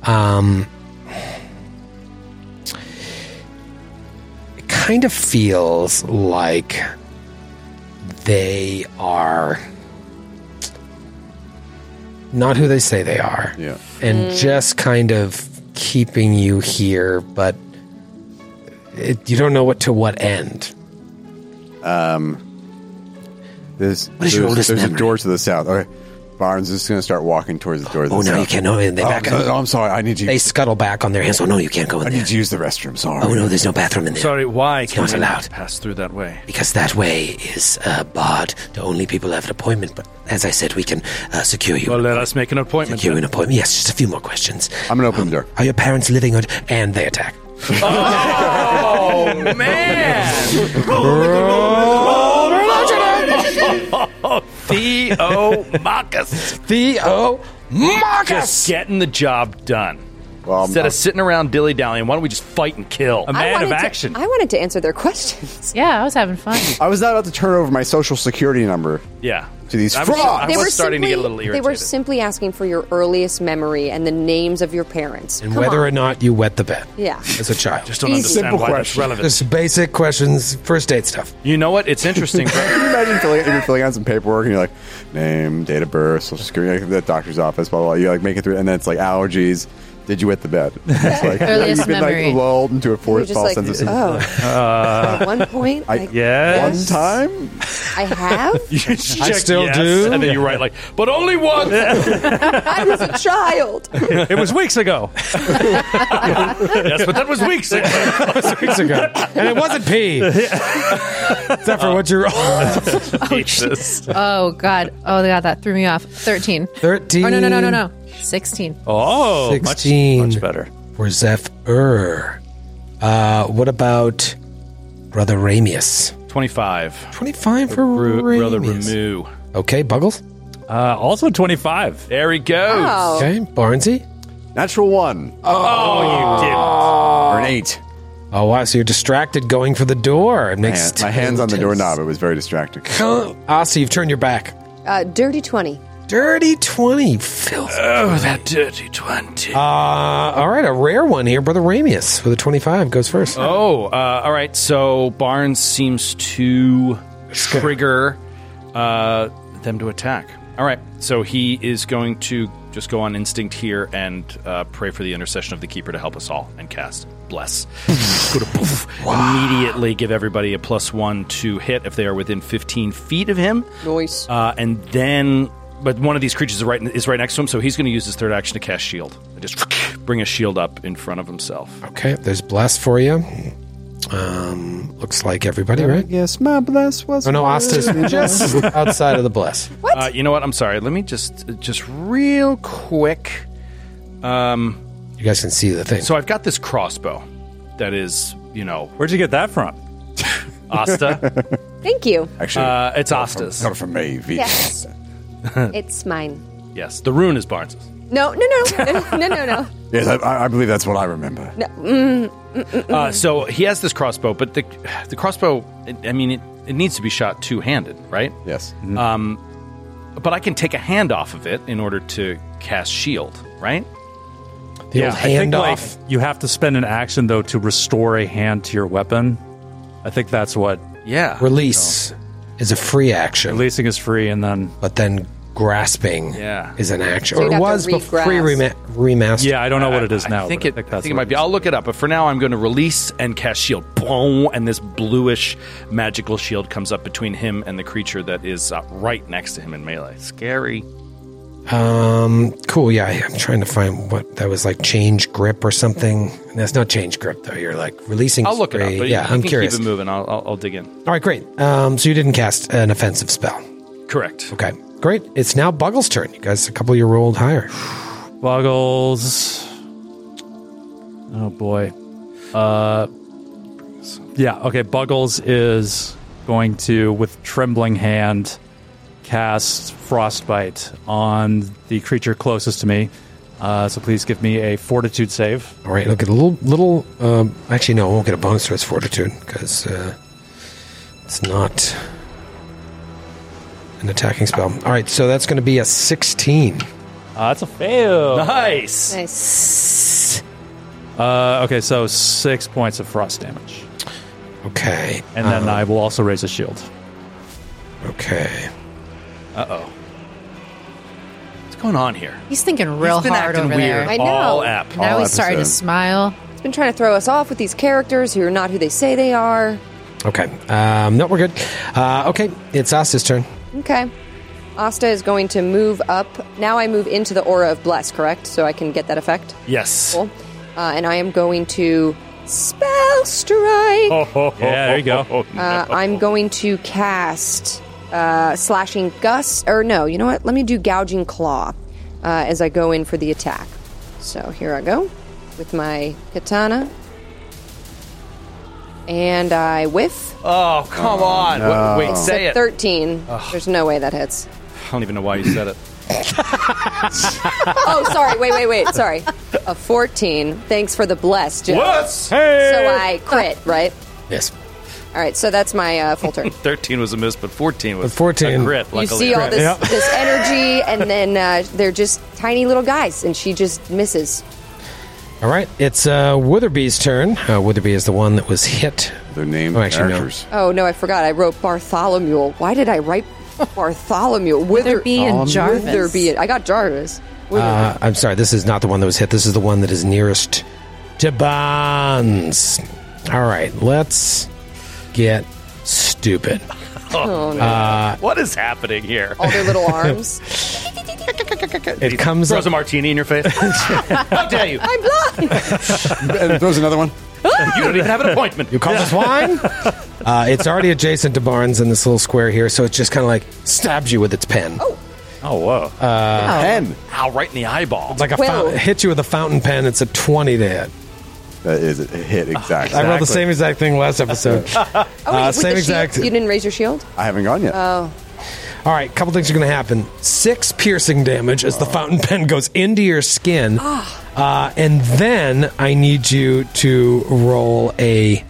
It kind of feels like they are not who they say they are. Yeah. And just kind of keeping you here, but you don't know to what end. There's your oldest a memory? door to the south. Okay. Barnes is going to start walking towards the door to the south. Oh, no, you can't. No, they back up. Oh, I'm sorry. I need you. They scuttle back on their hands. Oh, no, you can't go in I there. need to use the restroom. Sorry. Oh, no, there's no bathroom in there. Sorry, why It's can't not we allowed. pass through that way? Because that way is barred to only people who have an appointment. But as I said, we can secure you. Well, let us make an appointment. Secure an appointment. Yes, just a few more questions. I'm going to open the door. Are your parents living? And they attack. Oh, man! Theo Marcus. Theo Marcus! Just getting the job done. Well, Instead of sitting around dilly-dallying, why don't we just fight and kill? A man of action. I wanted to answer their questions. Yeah, I was having fun. I was not about to turn over my social security number Yeah. to these I was- frauds. I was starting to get a little They irritated. were simply asking for your earliest memory and the names of your parents. And Come whether on. or not you wet the bed Yeah. as a child. Just don't Easy. understand Simple why that's question. relevant. Just basic questions, first date stuff. You know what? It's interesting. Can you imagine you're filling out some paperwork and you're like, name, date of birth, social security, like the doctor's office, blah, blah, blah. You like make it through, and then it's like allergies. Did you wet the bed? It's like, Earliest you've been memory. like lulled into a You're just false like, sense of at one point, Yes. one time. I have. You check I still yes, do. And then you write like, but only once. I was a child. It was weeks ago. Yes, but that was weeks ago. Weeks ago. And it wasn't pee. Except for what you're Jesus. Oh, God. Oh, God, that threw me off. 13. 13. Oh, no. 16. Oh, 16. much better. For Zephyr. What about Brother Ramius? 25. 25 for Brother Ramius. Remu. Okay, Buggles. Also 25. There he goes. Oh. Okay, Barnesy. Natural 1 Oh, you didn't. or an 8. Oh, wow. So you're distracted going for the door. It makes My hand's on the doorknob. It was very distracting. Asa, you've turned your back. Dirty 20. Dirty 20. Filth. Oh, that dirty 20. All right, a rare one here. Brother Ramius with a 25 goes first. all right. So Barnes seems to trigger them to attack. All right. So he is going to just go on instinct here and pray for the intercession of the Keeper to help us all and cast Bless. Go to poof. Immediately give everybody a +1 to hit if they are within 15 feet of him. Nice. And then, but one of these creatures is right next to him, so he's going to use his third action to cast Shield. Just bring a shield up in front of himself. Okay, there's Bless for you. Looks like everybody, right? Yes, my bless was. Oh, no, Asta's just outside of the Bless. You know what? I'm sorry. Let me just real quick. You guys can see the thing. So I've got this crossbow that is, Where'd you get that from? Asta. Thank you. Actually, It's Asta's. coming from me. Yes. It's mine. Yes, the rune is Barnes's. No. Yes, I believe that's what I remember. So he has this crossbow, but the crossbow, it needs to be shot two-handed, right? Yes. But I can take a hand off of it in order to cast shield, right? The old I think handoff. you have to spend an action though to restore a hand to your weapon. I think that's what Yeah. Release is a free action, releasing is free, and then but then grasping Yeah. is an action. So Or you'd it have to was before re-grasp. remastered. yeah, I don't know what it is now. I think but it might be. I'll look it up. But for now, I'm going to release and cast shield. Boom! And this bluish magical shield comes up between him and the creature that is right next to him in melee. Scary. Cool. Yeah, I'm trying to find what that was like. Change grip or something. That's not change grip though. You're like releasing. I'll look it up. spray. But Yeah, you I'm can curious. Keep it moving. I'll dig in. All right, great. So you didn't cast an offensive spell. Correct. Okay, great. It's now Buggles' turn. You guys, a couple of you rolled higher. Buggles. Oh boy. Yeah. Okay. Buggles is going to, with trembling hand, cast Frostbite on the creature closest to me. So please give me a Fortitude save. All right, look at a little. Actually, no, I won't get a bonus for its fortitude because it's not an attacking spell. All right, so that's going to be a 16. That's a fail. Nice. Nice. Okay, so 6 points of frost damage, Okay, and then I will also raise a shield. okay. Uh-oh. It's going on here? He's thinking real He's been hard acting over weird there. I know. all app. Now he's starting to episode. smile. It's been trying to throw us off with these characters who are not who they say they are. Okay. No, we're good. Okay, it's Asta's turn. Okay. Asta is going to move up. Now I move into the aura of Bless, correct? So I can get that effect? Yes. Cool. And I am going to Spell Strike. Yeah, there you go. I'm going to cast Slashing Gust. Or no, you know what? Let me do Gouging Claw as I go in for the attack. So here I go with my katana. And I whiff. Oh, come on. no. Wait, It's say a it. 13. There's no way that hits. I don't even know why you said it. Oh, sorry. Wait. Sorry. A 14. Thanks for the bless, Joe. What? So I crit, right? Yes. All right, so that's my full turn. 13 was a miss, but 14 was But 14. a crit. You Luckily. see all this, Yep. this energy, and then they're just tiny little guys, and she just misses. All right, it's Witherbee's turn. Witherby is the one that was hit. They're named Oh, actually, no. characters. Oh, no, I forgot. I wrote Bartholomew. Why did I write Bartholomew? Witherby and Jarvis. Witherby. I got Jarvis. I'm sorry, this is not the one that was hit. This is the one that is nearest to Bonds. All right, let's get stupid. Oh, no. What is happening here? All their little arms. It comes Throws up. a martini in your face. How dare you? I'm blind. And throws another one. You don't even have an appointment. You call this wine? It's already adjacent to Barnes in this little square here, so it just kind of like stabs you with its pen. Oh, whoa. Pen. Ow, right in the eyeball. It's like a Quill. hit you with a fountain pen. It's a 20 to hit. That is a hit, exactly. I rolled the same exact thing last episode. Oh, wait, with same the exact. shield? You didn't raise your shield? I haven't gone yet. Oh. All right, couple things are going to happen. 6 piercing damage as the fountain pen goes into your skin. And then I need you to roll a...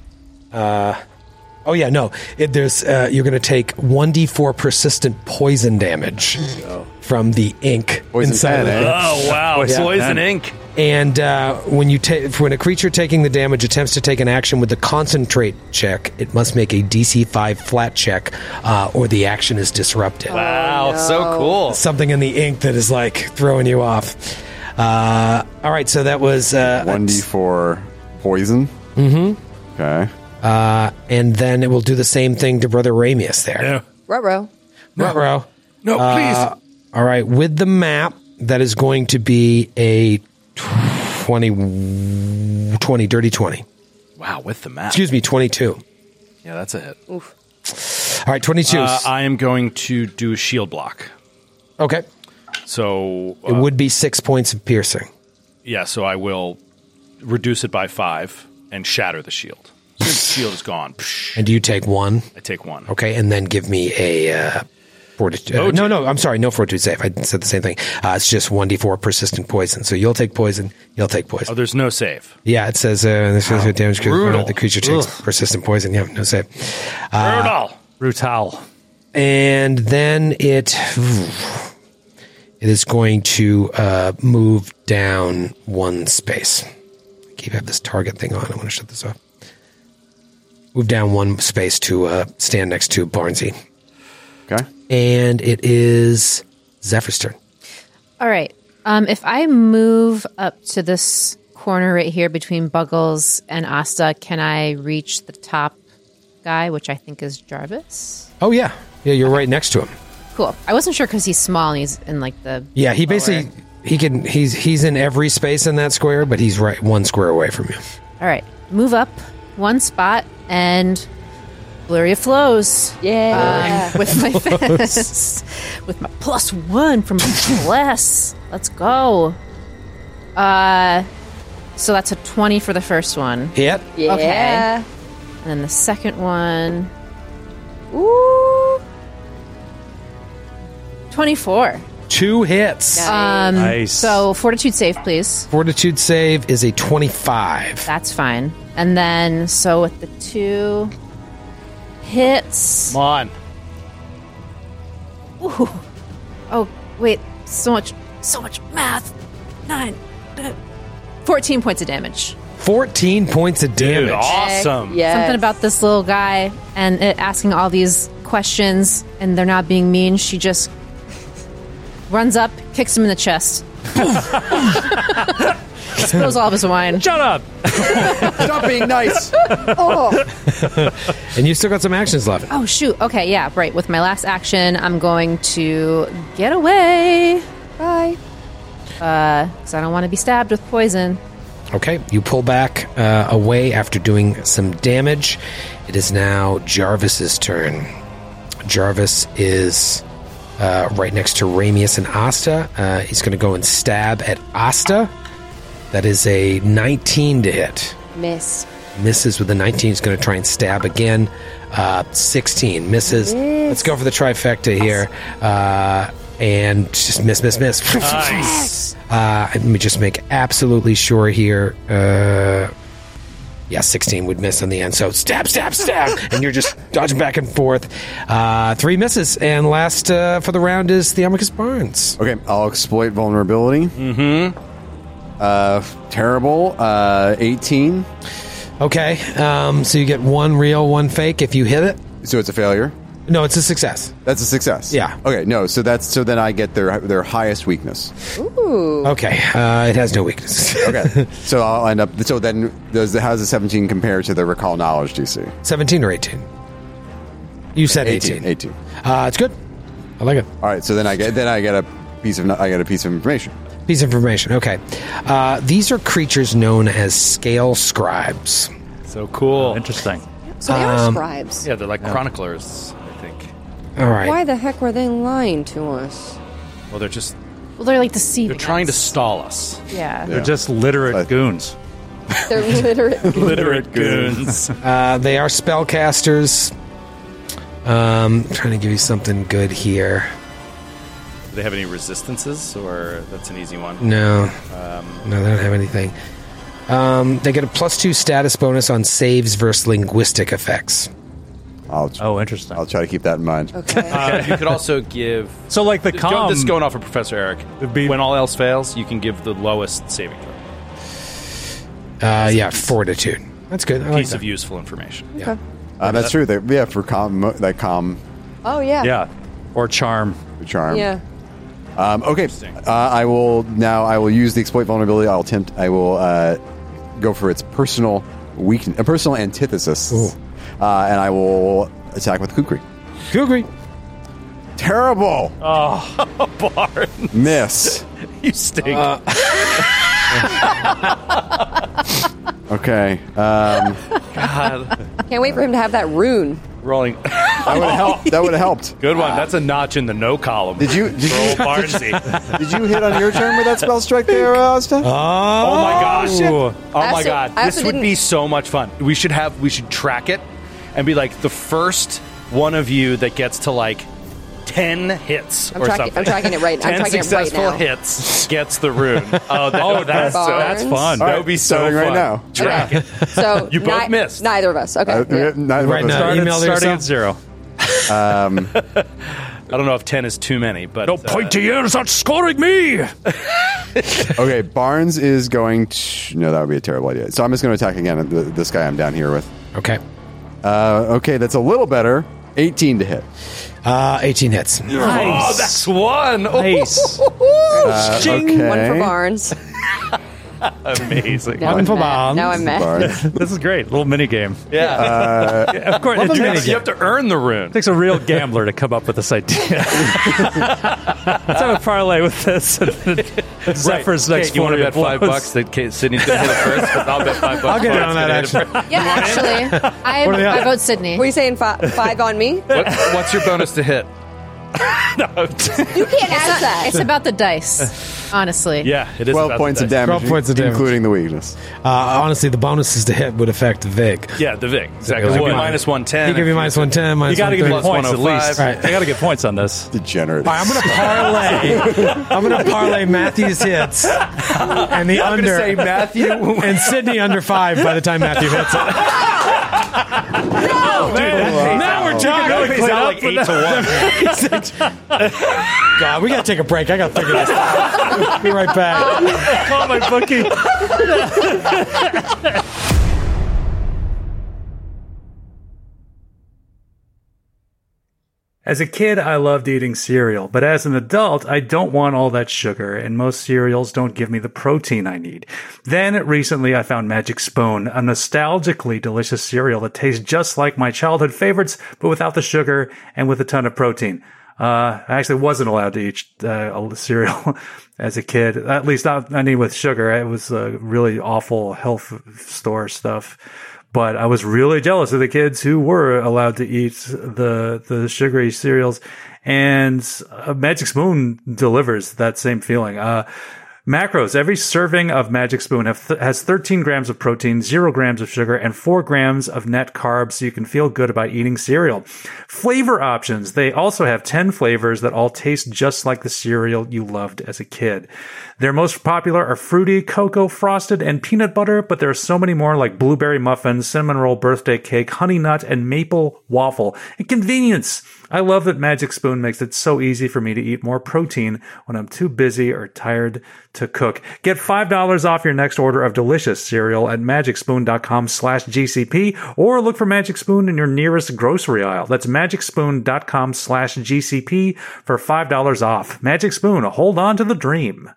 you're going to take 1d4 persistent poison damage from the ink Poison inside pen, of it. eh? Oh, wow. Yeah. Poison ink. And when a creature taking the damage attempts to take an action with the concentrate check, it must make a DC 5 flat check, or the action is disrupted. Wow, so cool. Something in the ink that is like throwing you off. All right, so that was 1d4 poison. Mm-hmm. Okay. and then it will do the same thing to Brother Ramius there. Yeah. Ruh-roh. Ruh-roh. No, please. All right, with the map, that is going to be a 20, dirty 20. Wow, with the map. Excuse me, 22. Yeah, that's a hit. Oof. All right, 22. I am going to do shield block. Okay. So It would be 6 points of piercing. yeah, so I will reduce it by 5 and shatter the shield. So the shield is gone. And do you take 1? I take 1. Okay, and then give me a fortitude. No, I'm sorry, no fortitude save. I said the same thing. It's just 1d4 persistent poison. So you'll take poison. You'll take poison. Oh, there's no save. Yeah, it says this is damage brutal. the creature takes persistent poison. Yeah, no save. Brutal. And then it is going to move down 1 space. I keep have this target thing on. I want to shut this off. Move down 1 space to stand next to Barnsey. Okay. And it is Zephyr's turn. All right. If I move up to this corner right here between Buggles and Asta, can I reach the top guy, which I think is Jarvis? Oh, yeah. Yeah, you're right next to him. Cool. I wasn't sure because he's small and he's in like the Yeah, he lower. basically he's in every space in that square, but he's right 1 square away from you. All right. Move up 1 spot and Blurry flows. Yeah. With my fist. With my +1 from Bless. Let's go. So that's a 20 for the first one. Hit. Yeah. Okay. And then the second one. Ooh. 24. 2 hits. Nice. So fortitude save, please. Fortitude save is a 25. That's fine. And then, so with the 2 hits. Come on. Ooh. Oh, wait. So much math. 9. 14 points of damage. 14 points of damage. Dude, awesome. Yes. Something about this little guy and it asking all these questions and they're not being mean. She just runs up, kicks him in the chest. Spills all of his wine. Shut up! Stop being nice. And you still got some actions left. Oh, shoot. Okay, yeah, right. With my last action, I'm going to get away. Bye. Because I don't want to be stabbed with poison. Okay, you pull back away after doing some damage. It is now Jarvis's turn. Jarvis is right next to Ramius and Asta. He's going to go and stab at Asta. That is a 19 to hit. Miss. Misses with a 19. He's going to try and stab again. 16 misses. Let's go for the trifecta here. And just miss. Nice. Let me just make absolutely sure here. 16 would miss on the end. So stab. And you're just dodging back and forth. 3 misses. And last for the round is Theomachus Barnes. Okay, I'll exploit vulnerability. Mm-hmm. Terrible. 18. Okay, so you get 1 real, 1 fake if you hit it. So it's a failure? No, it's a success. That's a success. Yeah. Okay, no, so then I get their highest weakness. Ooh. Okay, it has no weaknesses. Okay. So I'll end up how does the 17 compare to the recall knowledge DC? 17 or 18? You said 18. 18. It's good. I like it. All right, so then I get a piece of information. Piece of information. Okay. These are creatures known as scale scribes. So cool. Interesting. So they are scribes. Yeah, they're like chroniclers, I think. All right. Why the heck were they lying to us? Well, they're just Well, they're like deceiving. they're trying to us. stall us. Yeah. They're just literate goons. They're literate. Literate goons. They are spellcasters. Trying to give you something good here. Do they have any resistances, or that's an easy one? No. No, they don't have anything. They get a +2 status bonus on saves versus linguistic effects. Interesting. I'll try to keep that in mind. Okay. You could also give... So, like the calm. This is going off of Professor Eric. When all else fails, you can give the lowest saving throw. Fortitude. That's good. I like Piece that. of useful information. Okay. That's true. For calm. Oh, yeah. Yeah. Or charm. Charm. Yeah. Okay. I will use the exploit vulnerability. I will go for its personal weakness, a personal antithesis. And I will attack with Kukri. Kukri. Terrible. Oh, Barnes. Miss. You stink. Okay. God. Can't wait for him to have that rune. Rolling. That would have helped. Good one. That's a notch in the no column. Did you Barnesy. Did you hit on your turn with that spell strike there, Asta? Oh my gosh. Oh my also- god. I This also would didn't- be so much fun. We should track it and be like the first one of you that gets to like 10 hits or something. I'm tracking it right. 10 I'm tracking it right successful now. hits gets the rune. That's Barnes. fun. All That right, would be so starting fun. right now. Track it. So You both missed. Neither of us. Okay. Yeah. Right now, email Starting yourself. at 0. I don't know if 10 is too many, but No point to yours at scoring me. Okay, Barnes is going to... No, that would be a terrible idea. So I'm just going to attack again this guy I'm down here with. Okay. Okay, that's a little better. 18 to hit. 18 hits. Oh, that's one. Nice. Okay. One for Barnes. Amazing. Now One I'm for mad. Barnes. Now I'm mad. Barnes. This is great. Little mini game. Yeah. Of course, it You have to earn the rune. takes a real gambler to come up with this idea. Let's have a parlay with this. Zephyr's Right. next Kate, you want to bet blows. $5 that Sydney's going to hit it first? But I'll bet $5. I'll get in on that, Barnes gonna hit it actually. Yeah, actually, I vote Sydney. Were you saying 5 on me? first. What's your bonus to hit? You can't ask that. It's about the dice, honestly. Yeah, it is 12 about points the of dice. damage, 12 points of damage. including the weakness. Honestly, the bonuses to hit would affect Vig. Yeah, the Vig. Exactly. It It'd be would. minus 110. He give you minus 110, minus You got to give me 130. points at 105. least. Right. I got to get points on this. Degenerate. All right, I'm going to parlay Matthew's hits and the I'm going under. to say Matthew. And Sydney under 5 by the time Matthew hits it. Now we're talking. He's out like 8 to 1. God, we got to take a break. I got to figure this out. Be right back. Call my bookie. As a kid, I loved eating cereal, but as an adult, I don't want all that sugar, and most cereals don't give me the protein I need. Then, recently, I found Magic Spoon, a nostalgically delicious cereal that tastes just like my childhood favorites, but without the sugar and with a ton of protein. I actually wasn't allowed to eat cereal as a kid, at least not any with sugar. It was really awful health store stuff. But I was really jealous of the kids who were allowed to eat the sugary cereals. And Magic Spoon delivers that same feeling. Macros. Every serving of Magic Spoon has 13 grams of protein, 0 grams of sugar, and 4 grams of net carbs, so you can feel good about eating cereal. Flavor options. They also have 10 flavors that all taste just like the cereal you loved as a kid. Their most popular are fruity, cocoa, frosted, and peanut butter, but there are so many more like blueberry muffin, cinnamon roll birthday cake, honey nut, and maple waffle. And convenience. I love that Magic Spoon makes it so easy for me to eat more protein when I'm too busy or tired to cook. Get $5 off your next order of delicious cereal at magicspoon.com/GCP or look for Magic Spoon in your nearest grocery aisle. That's magicspoon.com/GCP for $5 off. Magic Spoon, hold on to the dream.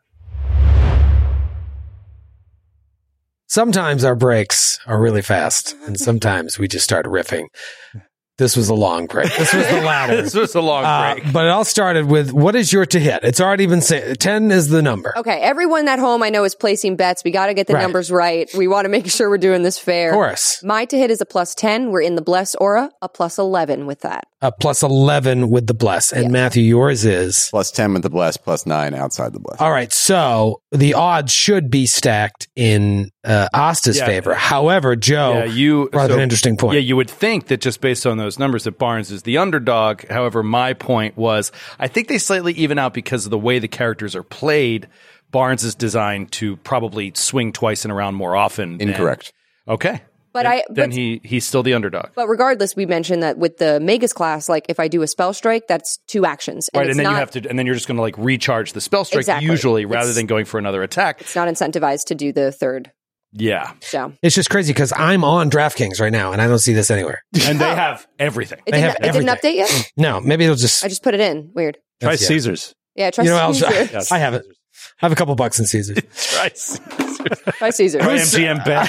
Sometimes our breaks are really fast, and sometimes we just start riffing. This was a long break. This was the latter. This was a long break. But it all started with, what is your to hit? It's already been said. 10 is the number. Okay, everyone at home I know is placing bets. We got to get the numbers right. We want to make sure we're doing this fair. Of course. My to hit is a +10. We're in the bless aura. A +11 with that. A +11 with the bless. And Matthew, yours is? +10 with the bless, +9 outside the bless. All right, so the odds should be stacked in Asta's favor. However, Joe, brought an interesting point. Yeah, you would think that just based on those numbers that Barnes is the underdog. However, my point was, I think they slightly even out because of the way the characters are played. Barnes is designed to probably swing twice in a round more often. Incorrect. Okay. But he's still the underdog. But regardless, we mentioned that with the Magus class, like if I do a spell strike, that's 2 actions. And then and then you're just going to like recharge the spell strike usually rather than going for another attack. It's not incentivized to do the third. Yeah. So it's just crazy because I'm on DraftKings right now and I don't see this anywhere. And they have everything. It didn't update yet? No, maybe it'll just. I just put it in. Weird. Try Caesars. Yeah, try Caesars. I have it. I have a couple bucks in Caesars. Try Caesars. Try MGM bet.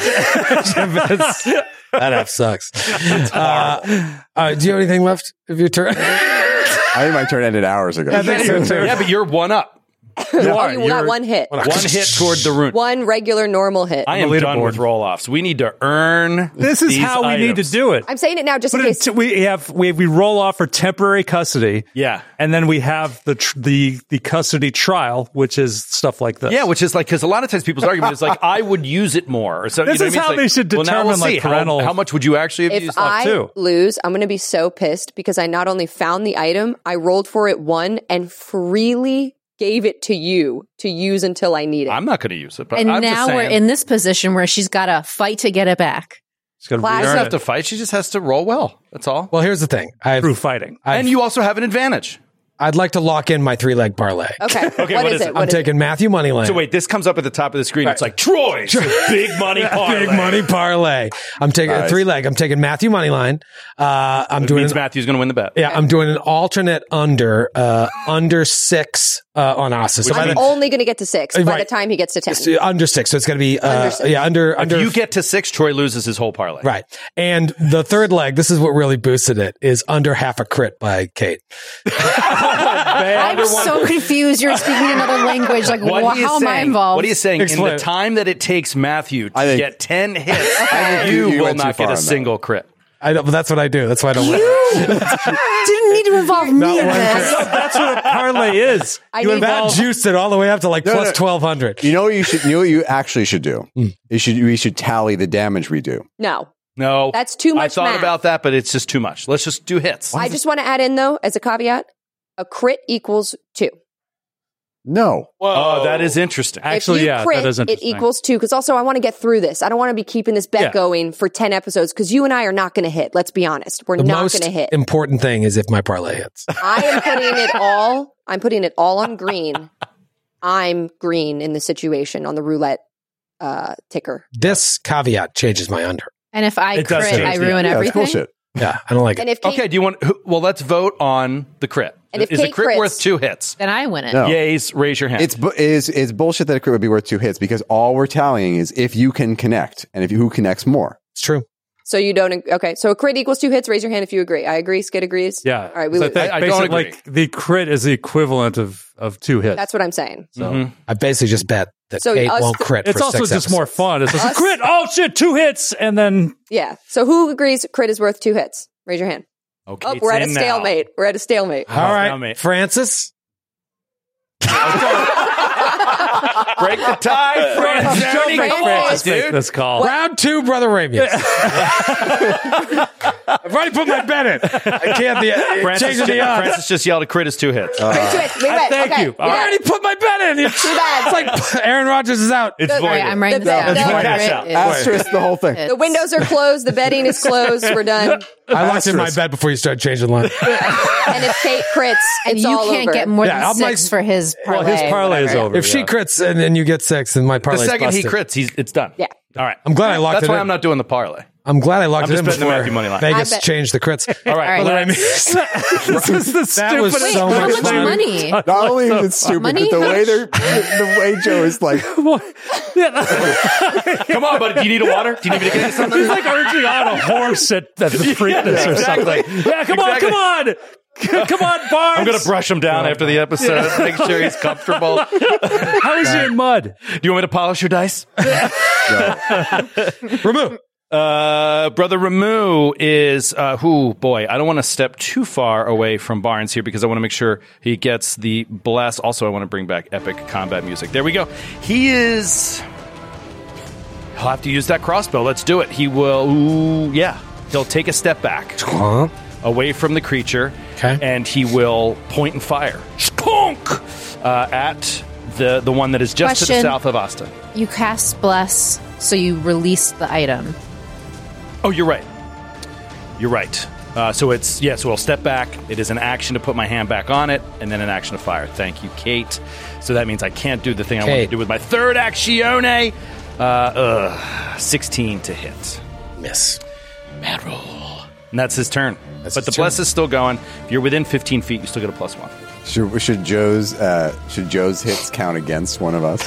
That app sucks. Do you have anything left of your turn? I think my turn ended hours ago. Yeah, but you're one up. You got 1 hit. One hit toward the rune. 1 regular normal hit. I am done with roll-offs. We need to earn This is how we need to do it. I'm saying it now just in case. We roll off for temporary custody. Yeah. And then we have the custody trial, which is stuff like this. Yeah, which is like, because a lot of times people's argument is like, I would use it more. Or so, this is how they should determine like parental. How much would you actually have used up to? If I lose, I'm going to be so pissed because I not only found the item, I rolled for it 1 and freely gave it to you to use until I need it. I'm not going to use it. But and I'm now just saying, we're in this position where she's got to fight to get it back. She doesn't have to fight. She just has to roll well. That's all. Well, here's the thing. Through fighting. And you also have an advantage. I'd like to lock in my 3-leg parlay. Okay. What is it? I'm taking Matthew Moneyline. So wait, this comes up at the top of the screen. Right. It's like Troy's big money parlay. Big money parlay. I'm taking a 3-leg. I'm taking Matthew Moneyline. Matthew's going to win the bet. Yeah, I'm doing an alternate under 6 on Asa. So I'm only going to get to 6 by the time he gets to 10. It's under 6. So it's going to be under 6. If you get to 6, Troy loses his whole parlay. Right. And the 3rd leg, this is what really boosted it, is under half a crit by Kate. I'm so confused. You're speaking another language. Like, how am I involved? What are you saying? Explain. In the time that it takes Matthew to get 10 hits, you will not get a single crit. I know, but that's what I do. That's why I don't win. Didn't need to involve me in this. That's what a parlay is. That juiced it all the way up to like plus 1,200. You know what you actually should do? We should tally the damage we do. No. That's too much I thought math. about that, but it's just too much. Let's just do hits. I just want to add in, though, as a caveat, a crit equals 2. No. Whoa. Oh, that is interesting. Actually, if you crit, that is interesting. It equals 2, because also I want to get through this. I don't want to be keeping this bet going for 10 episodes, because you and I are not going to hit. Let's be honest. We're not going to hit. The most important thing is if my parlay hits. I'm putting it all on green. I'm green in the situation on the roulette ticker. This caveat changes my under. And if I crit, I ruin everything? That's bullshit. Yeah, I don't like And it. if Kate, Okay, do you want? Well, let's vote on the crit. And if Is a Kate crit crits- worth 2 hits? Then I win it. No. Yays, raise your hand. It's bullshit that a crit would be worth 2 hits because all we're tallying is if you can connect and who connects more. It's true. so you don't. Okay, so a crit equals 2 hits. Raise your hand if you agree. I agree. Skid agrees. Yeah. All right, we So I lose. think I don't basically, agree. like, the crit is the equivalent of 2 hits. That's what I'm saying. So I basically just bet that So Kate us- won't crit it's for also 6 just more episodes. fun. It's just a crit. Oh shit, 2 hits, and then Yeah. So who agrees crit is worth 2 hits? Raise your hand. Okay, Oh, we're at a stalemate. We're at a stalemate. All right, Stalemate. Francis. Break the tie, Francis. Francis. Come on, Let's make dude. this call. Round 2, Brother Ramius. I've already put my bet in. I can't change the odds. Francis just yelled a crit is 2 hits. Crit 2 hits. We win. Thank okay. you. I already put my bet in. It's bad. like Aaron Rodgers is out. It's All voided. All right, I'm writing this The- down. the- The cash crit out. is- Asterisk the whole thing. The windows are closed. The betting is closed. We're done. I locked in my bet before you started changing line. And if Kate crits, And it's you all can't over. get more Yeah, than I'm 6 like- for his parlay. Well, his parlay is whatever. over. If she yeah. crits and then you get 6, then my The parlay second he busted. crits, it's done. Yeah. All right. I'm glad I locked That's it why in. I'm not doing the parlay. I'm glad I locked I'm it just in betting the before Matthew money line. Vegas I bet- changed the crits. All right. All right. Brother Ramius. This is the That was Wait, so how much much fun. money? Not only is it stupid, Money? but the way Joe is like, Come on, buddy. Do you need a water? Do you need me to get you something? He's like urging on a horse at the Preakness or exactly. something. Yeah, come on, Exactly. come on. Come on, Barnes. I'm going to brush him down after the episode, make sure he's comfortable. How is he in mud? Do you want me to polish your dice? Remove. Brother Ramu is boy, I don't want to step too far away from Barnes here because I want to make sure he gets the blast. Also, I want to bring back epic combat music. There we go. He'll have to use that crossbow. Let's do it. He will, he'll take a step back away from the creature, Okay. and he will point and fire at the one that is just to the Question. south of Asta. You cast Bless, so you release the item. Oh, you're right. You're right. So it'll step back. It is an action to put my hand back on it, and then an action to fire. Thank you, Kate. So that means I can't do the thing I want to Kate. do with my third actione. 16 to hit. Miss. Bad roll. And that's his turn. That's but the his turn. bless is still going. If you're within 15 feet, you still get a +1. should Joe's hits count against one of us?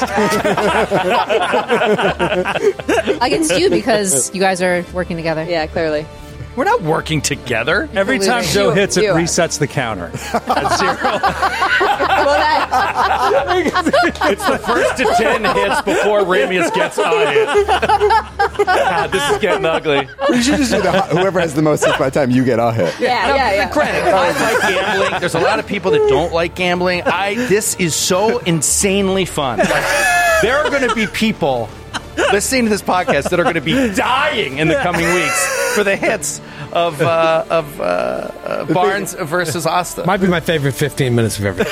Against you because you guys are working together. Yeah, clearly. We're not working together. Every time Loser. Joe hits it, You are. resets the counter at 0. Well, that, It's the first to 10 hits before Ramius gets on it. God, this is getting ugly. We should just do whoever has the most hits by the time you get a hit. yeah. Granted, I like gambling. There's a lot of people that don't like gambling. This is so insanely fun. Like, there are going to be people listening to this podcast that are going to be dying in the coming weeks for the hits of Barnes versus Asta. Might be my favorite 15 minutes of everything.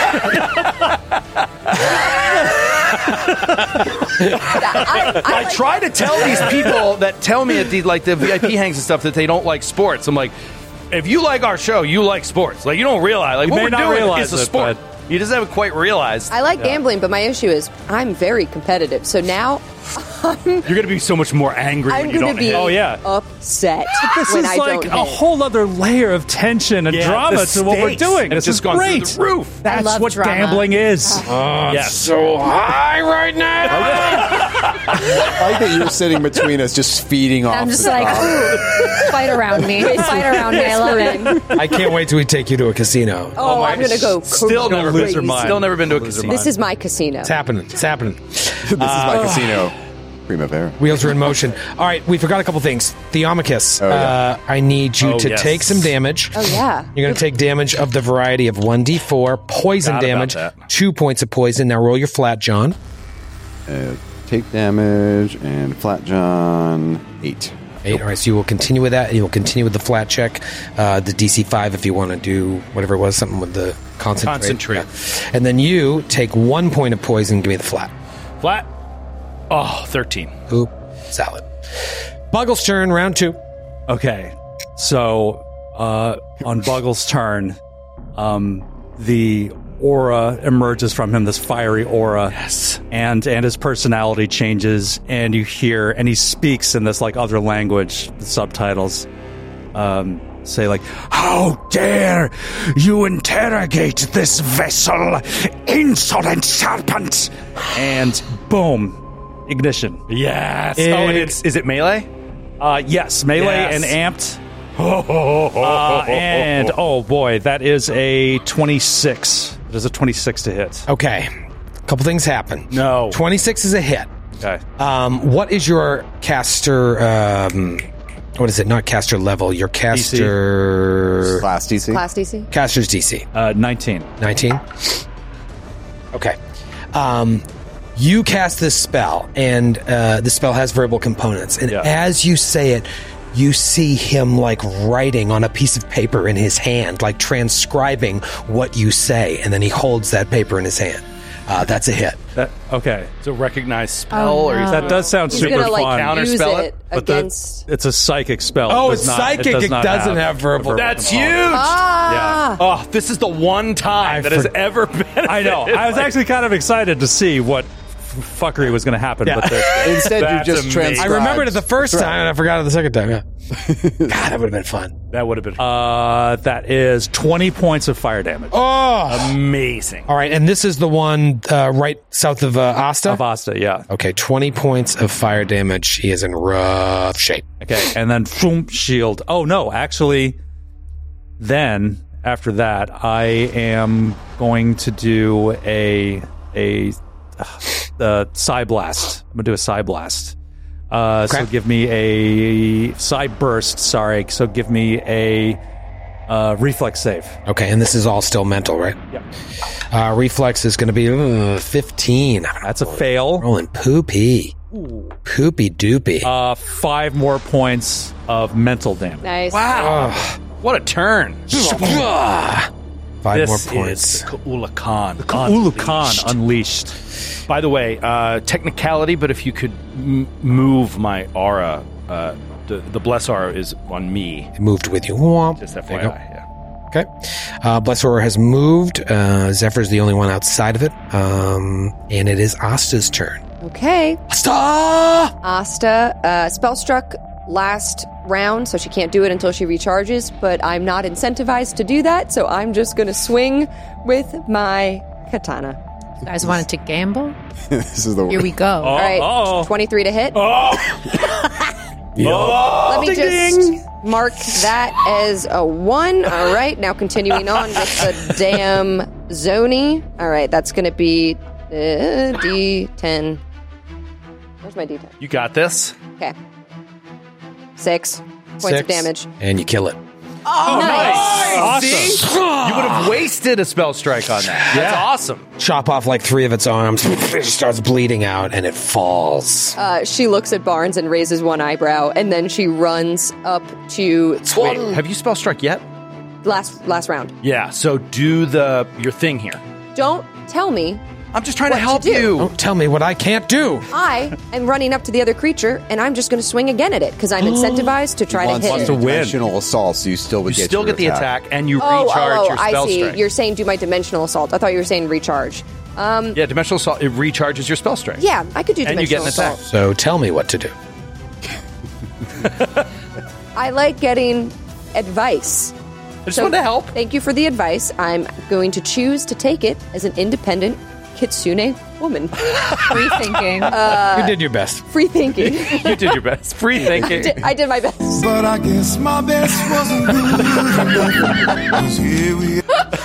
I try to tell these people that tell me at the VIP hangs and stuff that they don't like sports. I'm like, if you like our show, you like sports. Like, you don't realize. Like, You what may we're not doing realize is a it, sport. but- You just haven't quite realized. I like gambling, but my issue is I'm very competitive. So now You're going to be so much more angry I'm when you going don't to be hit. Oh, yeah. upset This when is I like don't a hit. whole other layer of tension and Yeah, drama the to what we're stakes doing. have This just is gone great. through the roof. That's love what drama. gambling is. Yes. So high right now. I like that you're sitting between us, just feeding off. I'm just the like, top. ooh, fight around me. Fight around me. I love it. I can't wait till we take you to a casino. Oh, I'm going to go Still never crazy. been to a casino. This is my casino. It's happening. It's happening. This is my casino. Primavera. Wheels are in motion. All right, we forgot a couple things. Theomachus, Oh, yeah. I need you Oh, to yes. take some damage. Oh, yeah. You're going to take damage of the variety of 1d4 poison Forgot about damage, that. 2 points of poison. Now roll your flat, John. Take damage and flat John 8. 8. All right, so you will continue with that. You will continue with the flat check, the DC 5 if you want to do whatever it was, something with the concentrate. Concentrate. Yeah. And then you take 1 point of poison. Give me the flat. Flat. Oh, 13. Oop, salad. Buggle's turn, round 2. Okay, so on Buggle's turn, the aura emerges from him, this fiery aura. Yes. And his personality changes, and you hear, and he speaks in this like other language, the subtitles. say like, How dare you interrogate this vessel, insolent serpent! and boom, ignition. Yes. And is it melee? Yes, melee Yes. and amped. And oh boy, that is a 26. It is a 26 to hit. Okay. A couple things happen. No. 26 is a hit. Okay. What is your caster, what is it? Not caster level. Your caster... Class DC. Class DC. Caster's DC. 19. 19? Okay. You cast this spell, and the spell has verbal components. And as you say it, you see him like writing on a piece of paper in his hand, like transcribing what you say, and then he holds that paper in his hand. That's a hit. Okay. It's a recognized spell, or that does sound He's super gonna like fun. use Counterspell it But against. it's a psychic spell. Oh, It it's does not- psychic. It doesn't have verbal. That's huge. Ah! Oh, this is the one time that has ever been. I know. I was actually kind of excited to see what fuckery was going to happen. Yeah. But Instead, you That's just amazing. transcribed. I remembered it the first time, and I forgot it the second time. Yeah. God, that would have been fun. That would have been that is 20 points of fire damage. Oh, amazing. all right. And this is the one right south of Asta. Avasta, yeah. Okay, 20 points of fire damage. He is in rough shape. Okay, and then boom, shield. Oh no, actually, then after that, I am going to do a Psy Blast. I'm gonna do a Psy Blast. So give me a Psy Burst. Sorry. So give me a reflex save. Okay, and this is all still mental, right? Yeah. Reflex is going to be 15. That's a fail. Rolling poopy. Poopy doopy. 5 more points of mental damage. Nice. Wow. What a turn. 5 more This points. is the Ulukan. Ulukan Unleashed. By the way, technicality, but if you could move my aura, the bless aura is on me. It moved with you. Just There you go. FYI. Yeah. Okay. Bless Aura has moved. Zephyr's the only one outside of it. And it is Asta's turn. Okay. Asta! Asta, spell struck last round, so she can't do it until she recharges, but I'm not incentivized to do that, so I'm just going to swing with my katana. You guys wanted to gamble? This is the Here we go. All right, 23 to hit. Yeah. Let me just mark that as a 1. All right, now continuing on with the damn Zoni. All right, that's going to be D10. Where's my D10? You got this. Okay. 6 points of 6. damage. And you kill it. Oh, nice. Awesome. You would have wasted a spell strike on that. That's awesome. Chop off like 3 of its arms. It starts bleeding out, and it falls. She looks at Barnes and raises one eyebrow, and then she runs up to Wait, have you spell struck yet? last round. Yeah. So do your thing here. Don't tell me. I'm just trying to What to help do? you. Don't tell me what I can't do. I am running up to the other creature, and I'm just going to swing again at it because I'm incentivized to try to hit it. Dimensional assault, so you still would You get still your get the attack, and you Oh, recharge your I spell see. strike. You're saying do my dimensional assault. I thought you were saying recharge. Yeah, dimensional assault. It recharges your spell strike. Yeah, I could do And you get dimensional an attack. assault. So tell me what to do. I like getting advice. I just wanted to help. Thank you for the advice. I'm going to choose to take it as an independent kitsune woman. Free thinking. You did your best. Free thinking. You did your best. Free thinking. I did my best. But I guess my best wasn't good enough. 'Cause here we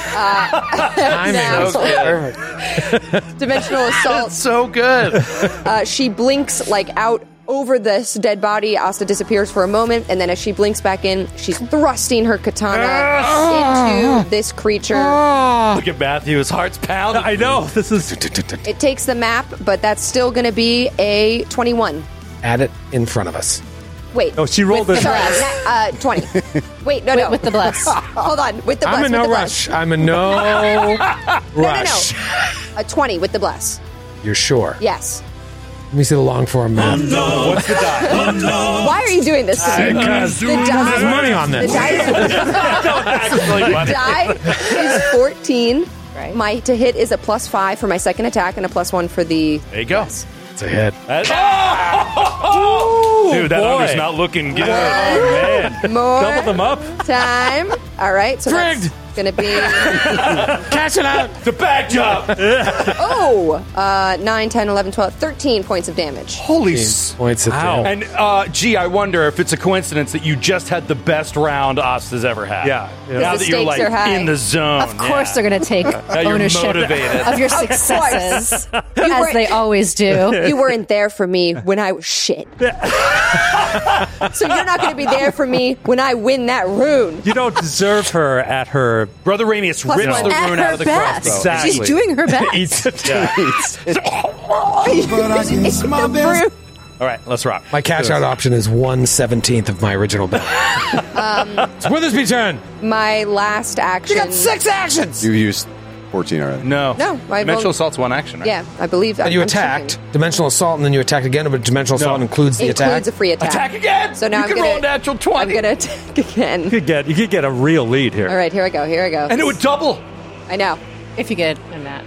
Now, dimensional assault. So good. She blinks like out over this dead body. Asta disappears for a moment, and then as she blinks back in, she's thrusting her katana into this creature. Look at Matthew. His heart's pounding. I know. This is. It takes the map, but that's still going to be a 21. Add it in front of us. Wait. Oh, she rolled with it. Sorry, 20. Wait, no. With the bless. Hold on. With the bless. I'm in with no the bless. rush. I'm in no rush. No. A 20 with the bless. You're sure? Yes. Let me see the long form map. What's the die? Why are you doing this to me? Because The die, there's money on the this. die is 14. Right. My to hit is a +5 for my second attack and a +1 for the. There you go. It's a hit. Dude, that under's not looking good. Oh, man. More Double them up. time. All right, so that's going to be... Cash it out. The bag job. 9, 10, 11, 12, 13 points of damage. Holy points of damage. And, gee, I wonder if it's a coincidence that you just had the best round Asta's ever had. Yeah. Now the that you're stakes like are high. in the zone. Of course, they're going to take Now you're ownership motivated. of your successes, as they always do. You weren't there for me when I was shit. So you're not going to be there for me when I win that rune. You don't deserve her at her... Brother Ramius rips one. the At rune her out of the best. crossbow. Exactly. She's doing her best. But I guess my best. All right, let's rock. My cash out option is 1/17 of my original bet. It's Withersby turn. My last action. You got 6 actions. You used 14 already. No. I Dimensional won't- Assault's one action, right? Yeah, I believe. And you I'm attacked. checking. Dimensional assault, and then you attacked again, but dimensional assault includes the It attack. includes a free attack. Attack again! So now you I'm can gonna, roll a natural 20. I'm going to attack again. You could get a real lead here. All right, here I go. And it would double. I know. If you get in that.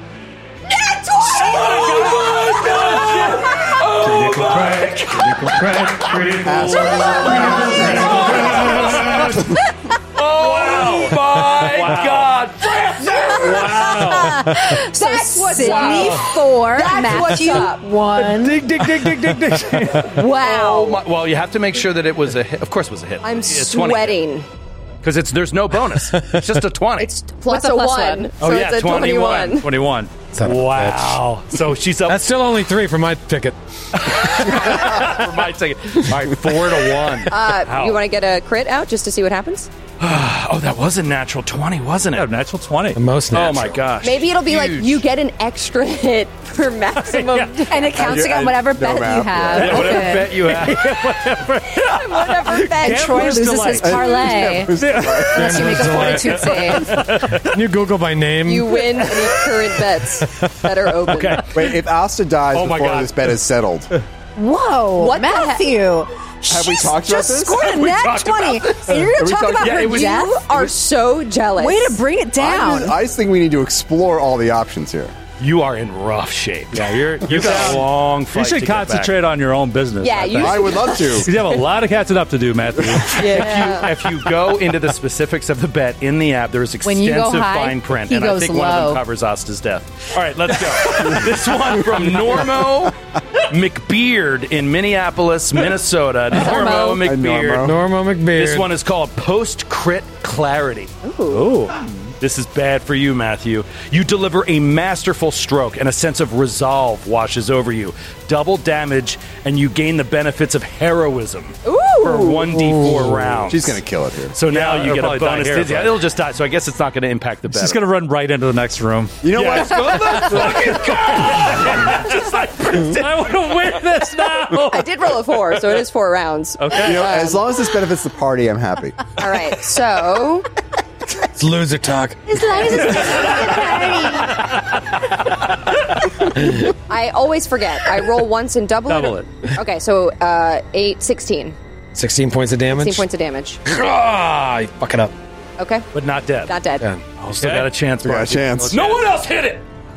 Oh, my God. Wow. That's what's Sydney up. 4, That's what's Matthew up. 1. Dig, dig, dig, dig, dig, dig. Wow. Oh, my, well, you have to make sure that it was a hit. Of course it was a hit. I'm sweating. Because there's no bonus. It's just a 20. It's plus What's a a plus 1. one? So it's a 21. 21. Wow. So she's up That's still only 3 for my ticket. for my ticket. All right, 4-1. You want to get a crit out just to see what happens? Oh, that was a natural 20, wasn't Yeah, it? natural 20. The most natural. Oh, my gosh. Maybe it'll be like Huge. you get an extra hit for maximum. And it counts against whatever bet math, you have. Yeah, whatever Okay. bet you have. Whatever bet. And Troy Gambler's loses delight. his parlay. Unless you make a fortitude save. Can you Google by name? You win any current bets that are open. Okay. Wait, if Asta dies Oh my before God. this bet is settled, Whoa, What the heck? Matthew. have we talked about just this? scored a We nat talked 20. about And you're going Have to we talk talked- about Yeah, her it was- You death? are so jealous. Way to bring it down. I just think we need to explore all the options here. You are in rough shape. Yeah, You've got a long fight You should to get concentrate on your own business. Yeah, I you think. I would love to. You have a lot of catching up to do, Matthew. Yeah. If you go into the specifics of the bet in the app, there is When you extensive go high, fine print, he and I goes think one of them low. covers Asta's death. All right, let's go. This one from Normo McBeard in Minneapolis, Minnesota. Normo McBeard. Normo McBeard. This one is called Post Crit Clarity. Ooh. This is bad for you, Matthew. You deliver a masterful stroke, and a sense of resolve washes over you. Double damage, and you gain the benefits of heroism for 1d4 rounds. She's going to kill it here. So now Yeah, you it'll get a probably die bonus. here, Yeah, but- it'll just die. So I guess it's not going to impact the bet. She's going to run right into the next room. You know what? I want to win this now. I did roll a 4, so it is 4 rounds. Okay. You know, as long as this benefits the party, I'm happy. All right, so It's loser talk. As long as it's I always forget. I roll once and double Double it. Okay, so 8, 16. 16 points of damage. 16 points of damage. Ah, you fuck it up. Okay, but not dead. not dead. Yeah. Oh, still got a chance. We got a Marky. chance. No one else hit it.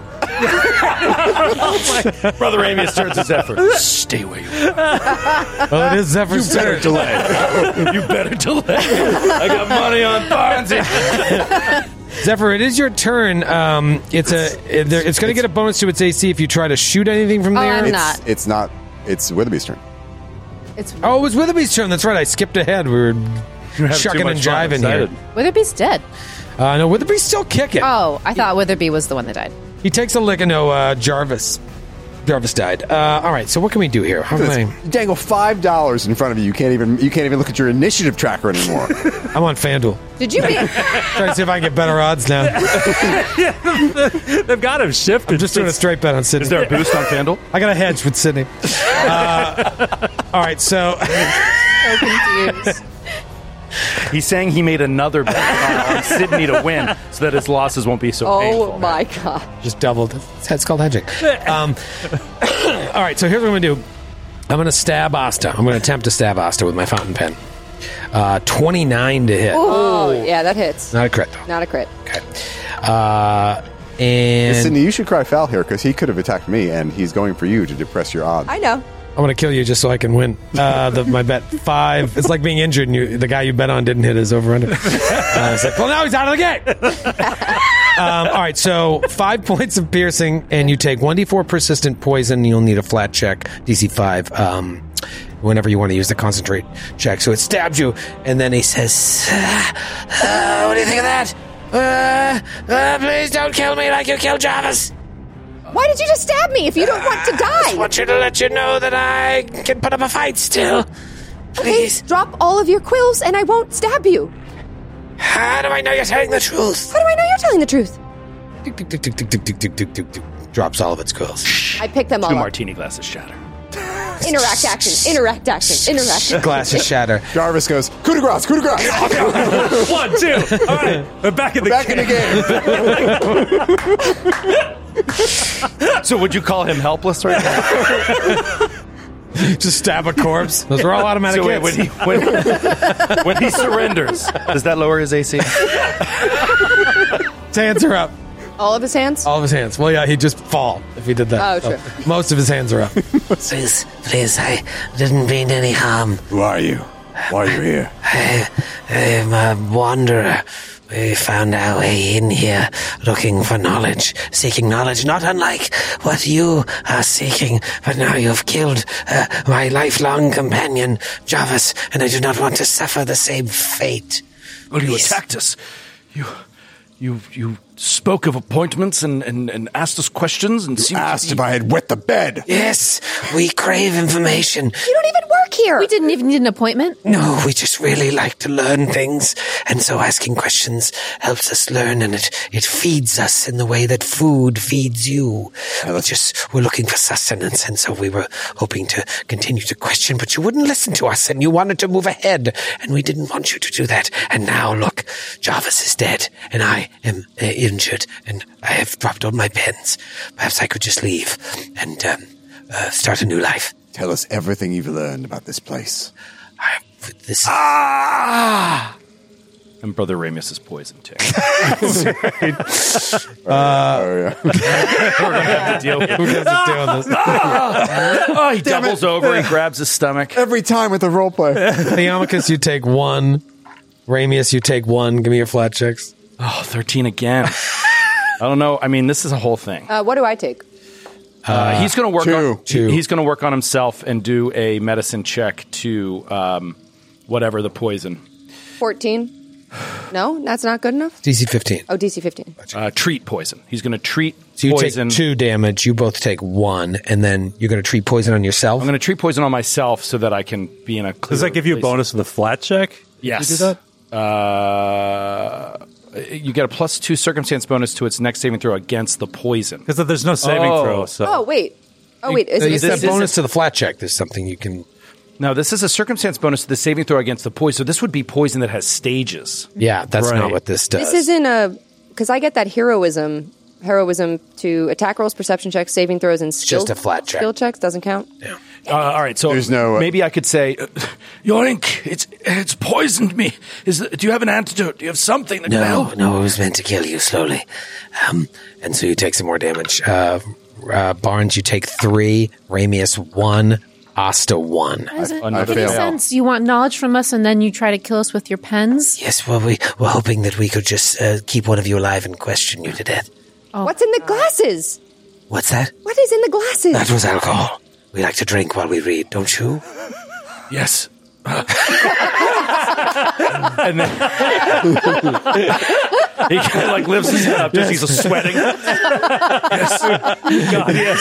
Brother Amius turns to Zephyr. Stay where you are. Well, it is Zephyr's turn. You better delay. I got money on Barnesy. Zephyr, it is your turn. It's going to get a bonus to its AC if you try to shoot anything from there. I'm not. It's not. It's Witherby's turn. It's Oh, it was Witherby's turn. That's right. I skipped ahead. We were Having too shucking much and fun. jiving here. Excited. Witherby's dead. No, Witherby's still kicking. Oh, I thought Witherby was the one that died. He takes a lick and no, Jarvis died. All right, so what can we do here? How can I? You dangle $5 in front of you. You can't even look at your initiative tracker anymore. I'm on FanDuel. Did you beat? Trying to see if I can get better odds now. They've got him shifted. I'm just doing a straight bet on Sydney. Is there a boost on FanDuel? I got a hedge with Sydney. All right, so So confused. He's saying he made another bet on Sydney to win so that his losses won't be so painful. Oh my god. just doubled. It's called hedging. All right, so here's what I'm going to do. I'm going to stab Asta. I'm going to attempt to stab Asta with my fountain pen. 29 to hit. Oh yeah, that hits. Not a crit, though. Not a crit. Okay. And Sydney, you should cry foul here because he could have attacked me, and he's going for you to depress your odds. I know. I'm going to kill you just so I can win. My bet 5. It's like being injured and the guy you bet on didn't hit his over-under. It's like, well, now he's out of the game. All right, so 5 points of piercing, and you take 1d4 persistent poison. You'll need a flat check, DC 5, whenever you want to use the concentrate check. So it stabs you, and then he says, what do you think of that? Please don't kill me like you killed Jarvis. Why did you just stab me if you don't want to die? I just want you to let you know that I can put up a fight still. Please. Okay, drop all of your quills and I won't stab you. How do I know you're telling the truth? How do I know you're telling the truth? tick, tick, tick, tick, tick, tick, tick, tick, tick, tick, tick. Drops all of its quills. I pick them all Two up. martini glasses shatter. Interact action. Glasses shatter. Jarvis goes, coup de grace, coup de grace. 1, 2. All right, we're back in the game. So would you call him helpless right now? Just stab a corpse. Those are all automatic So hits. when he surrenders, does that lower his AC? His hands are up. All of his hands? All of his hands. Well, yeah, he'd just fall if he did that. Oh, true. Most of his hands are up. Please, I didn't mean any harm. Who are you? Why are you here? I'm a wanderer. We found our way in here looking for knowledge, seeking knowledge, not unlike what you are seeking. But now you've killed my lifelong companion, Jarvis, and I do not want to suffer the same fate. Well, you attacked us. You spoke of appointments and asked us questions and asked if I had wet the bed. Yes, we crave information. You don't even work here. We didn't even need an appointment. No, we just really like to learn things, and so asking questions helps us learn, and it feeds us in the way that food feeds you. We're looking for sustenance, and so we were hoping to continue to question, but you wouldn't listen to us, and you wanted to move ahead, and we didn't want you to do that. And now, look, Jarvis is dead, and I am injured, and I have dropped all my pens. Perhaps I could just leave and start a new life. Tell us everything you've learned about this place. And Brother Ramus is poisoned too. Yeah. We're gonna have to deal with this. He doubles over. He grabs his stomach. Every time with the roleplay. Theomachus, you take 1. Ramius, you take 1. Give me your flat checks. Oh, 13 again. I don't know. I mean, this is a whole thing. What do I take? He's going to work on 2. He's going to work on himself and do a medicine check to whatever the poison. 14. No, that's not good enough. DC 15. Oh, DC 15. Treat poison. He's going to treat So you poison. take 2 damage. You both take 1, and then you're going to treat poison on yourself. I'm going to treat poison on myself so that I can be in a clear Does that give you a bonus to the flat check? Yes. You do that? You get a +2 circumstance bonus to its next saving throw against the poison. Because there's no saving throw. So. Oh, wait. Is that bonus to the flat check? There's something you can... No, this is a circumstance bonus to the saving throw against the poison. So this would be poison that has stages. Yeah, that's not what this does. This isn't a... Because I get that heroism to attack rolls, perception checks, saving throws, and skill. Just a flat check. Skill checks doesn't count. Yeah. All right, so There's no, maybe I could say, your ink, it's poisoned me. Do you have an antidote? Do you have something that can help? No, it was meant to kill you slowly. And so you take some more damage. Barnes, you take 3. Ramius, 1. Asta, 1. Doesn't I make any fail. sense. You want knowledge from us, and then you try to kill us with your pens. Yes, well, we were hoping that we could just keep one of you alive and question you to death. What's in the glasses? What's that? What is in the glasses? That was alcohol. We like to drink while we read, don't you? Yes. And then he kind of like lifts his head up, just he's sweating. Yes, God, yes.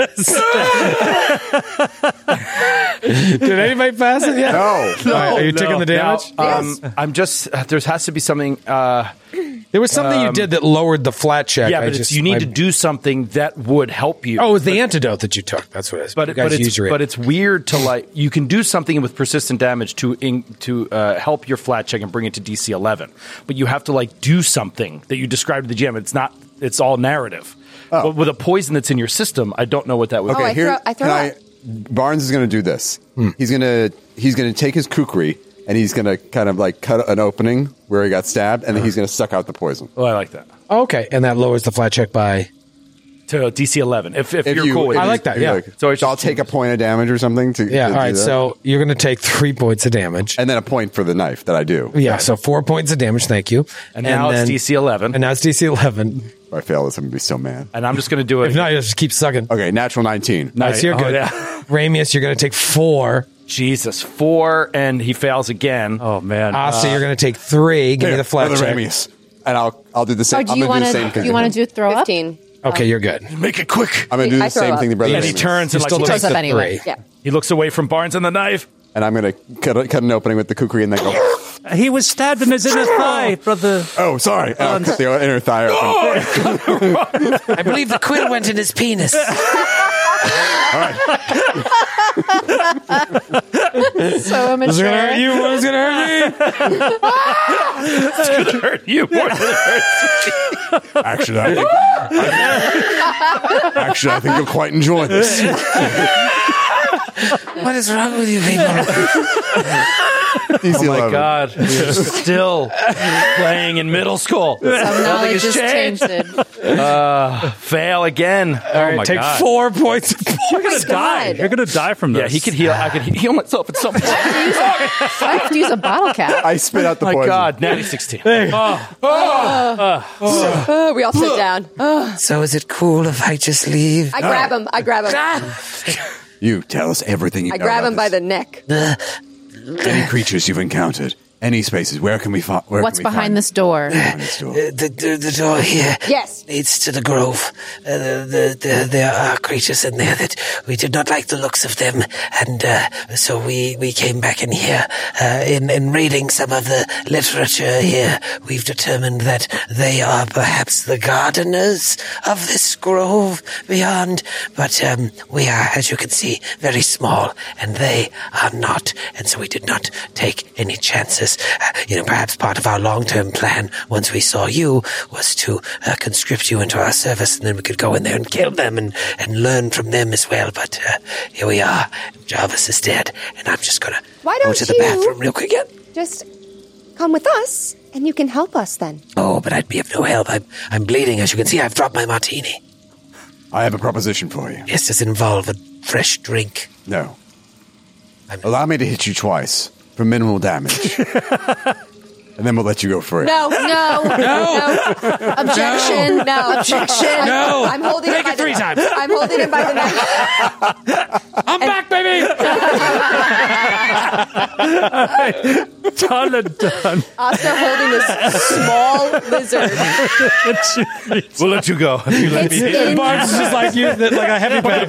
Did anybody pass it yet? No. All right, are you taking the damage? Now, I'm just. There has to be something. There was something you did that lowered the flat check. Yeah, but you need to do something that would help you. Oh, it was the antidote that you took. That's what it is. But it's weird to like. You can do something with persistent damage to help your flat check and bring it to DC 11. But you have to like do something that you described to the GM. It's not. It's all narrative. Oh. But with a poison that's in your system, I don't know what that would. Okay, be. I throw up. Barnes is going to do this. He's going to take his kukri and he's going to kind of like cut an opening where he got stabbed, and then he's going to suck out the poison. Oh, I like that. Okay, and that lowers the flat check by to DC 11. If you're cool with it. I like that, yeah. So I'll take a point of damage or something to Yeah, to all right, do that? so you're going to take 3 points of damage. And then a point for the knife that I do. Yeah, so 4 points of damage, thank you. And now it's DC 11. And now it's DC 11. If I fail this, I'm going to be so mad. And I'm just going to do it. If not, you just keep sucking. Okay, natural 19. Nice, you're good. yeah. Ramius, you're going to take 4. Jesus, 4, and he fails again. Oh, man. Asa, you're going to take 3. Give me the flat check. Ramius. And I'll do the same. Oh, do I'm you going to want do the same to? thing. Do you want to do throw up? 15. Okay, you're good. Make it quick. I'm going to do I the throw same up. thing to Brother And he Ramius. turns You and like still he take takes Throws up the anyway. 3. Yeah. He looks away from Barnes and the knife. And I'm going to cut an opening with the kukri and then go, He was stabbed in his inner thigh, brother. oh, sorry. And I'll cut the inner thigh open. I believe the quill went in his penis. So immature. What's going to hurt you? What's going to hurt me? It's going to hurt you more than it hurts. Actually, I think you'll quite enjoy this. What is wrong with you people? DC Oh my 11. God, we're still playing in middle school. Some knowledge has is tainted. Fail again. All right, my take God. 4 points of You're going to die. You're going to die from this. Yeah, he could heal. I could heal myself at some point. So I have to use a bottle cap. I spit out the My poison. God, natty 16. We all sit down. So is it cool if I just leave? I grab him. You tell us everything you I know grab about him by this. the neck. Any creatures you've encountered, any spaces, where can we find? What's behind this door? The door here Yes. leads to the grove. There are creatures in there that we did not like the looks of them, and so we came back in here. In reading some of the literature here, we've determined that they are perhaps the gardeners of this grove beyond, but we are, as you can see, very small, and they are not, and so we did not take any chances. Perhaps part of our long-term plan, once we saw you, was to conscript you into our service, and then we could go in there and kill them and learn from them as well. But here we are. Jarvis is dead, and I'm just going to Why go don't to the you- bathroom real quick. Yeah. Just come with us, and you can help us then. Oh, but I'd be of no help. I'm bleeding. As you can see, I've dropped my martini. I have a proposition for you. Yes, does it involve a fresh drink? No. Allow me to hit you twice for minimal damage. And then we'll let you go free. No. Objection. No. Objection. No. I'm holding Make it by it 3 times. I'm holding it by the neck. I'm back, baby! Done and done. Asta holding this small lizard. We'll let you go. You let me It's in- Barnes is just like you, like a heavy bag.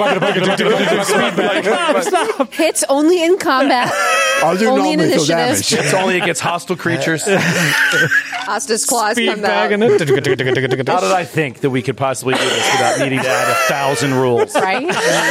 Hits only in combat. I'll do Only in non-lethal initiative. damage. It's only against hostile creatures. Asta's claws Speed come bag out. in it. How did I think that we could possibly do this without needing to add 1,000 rules? Right?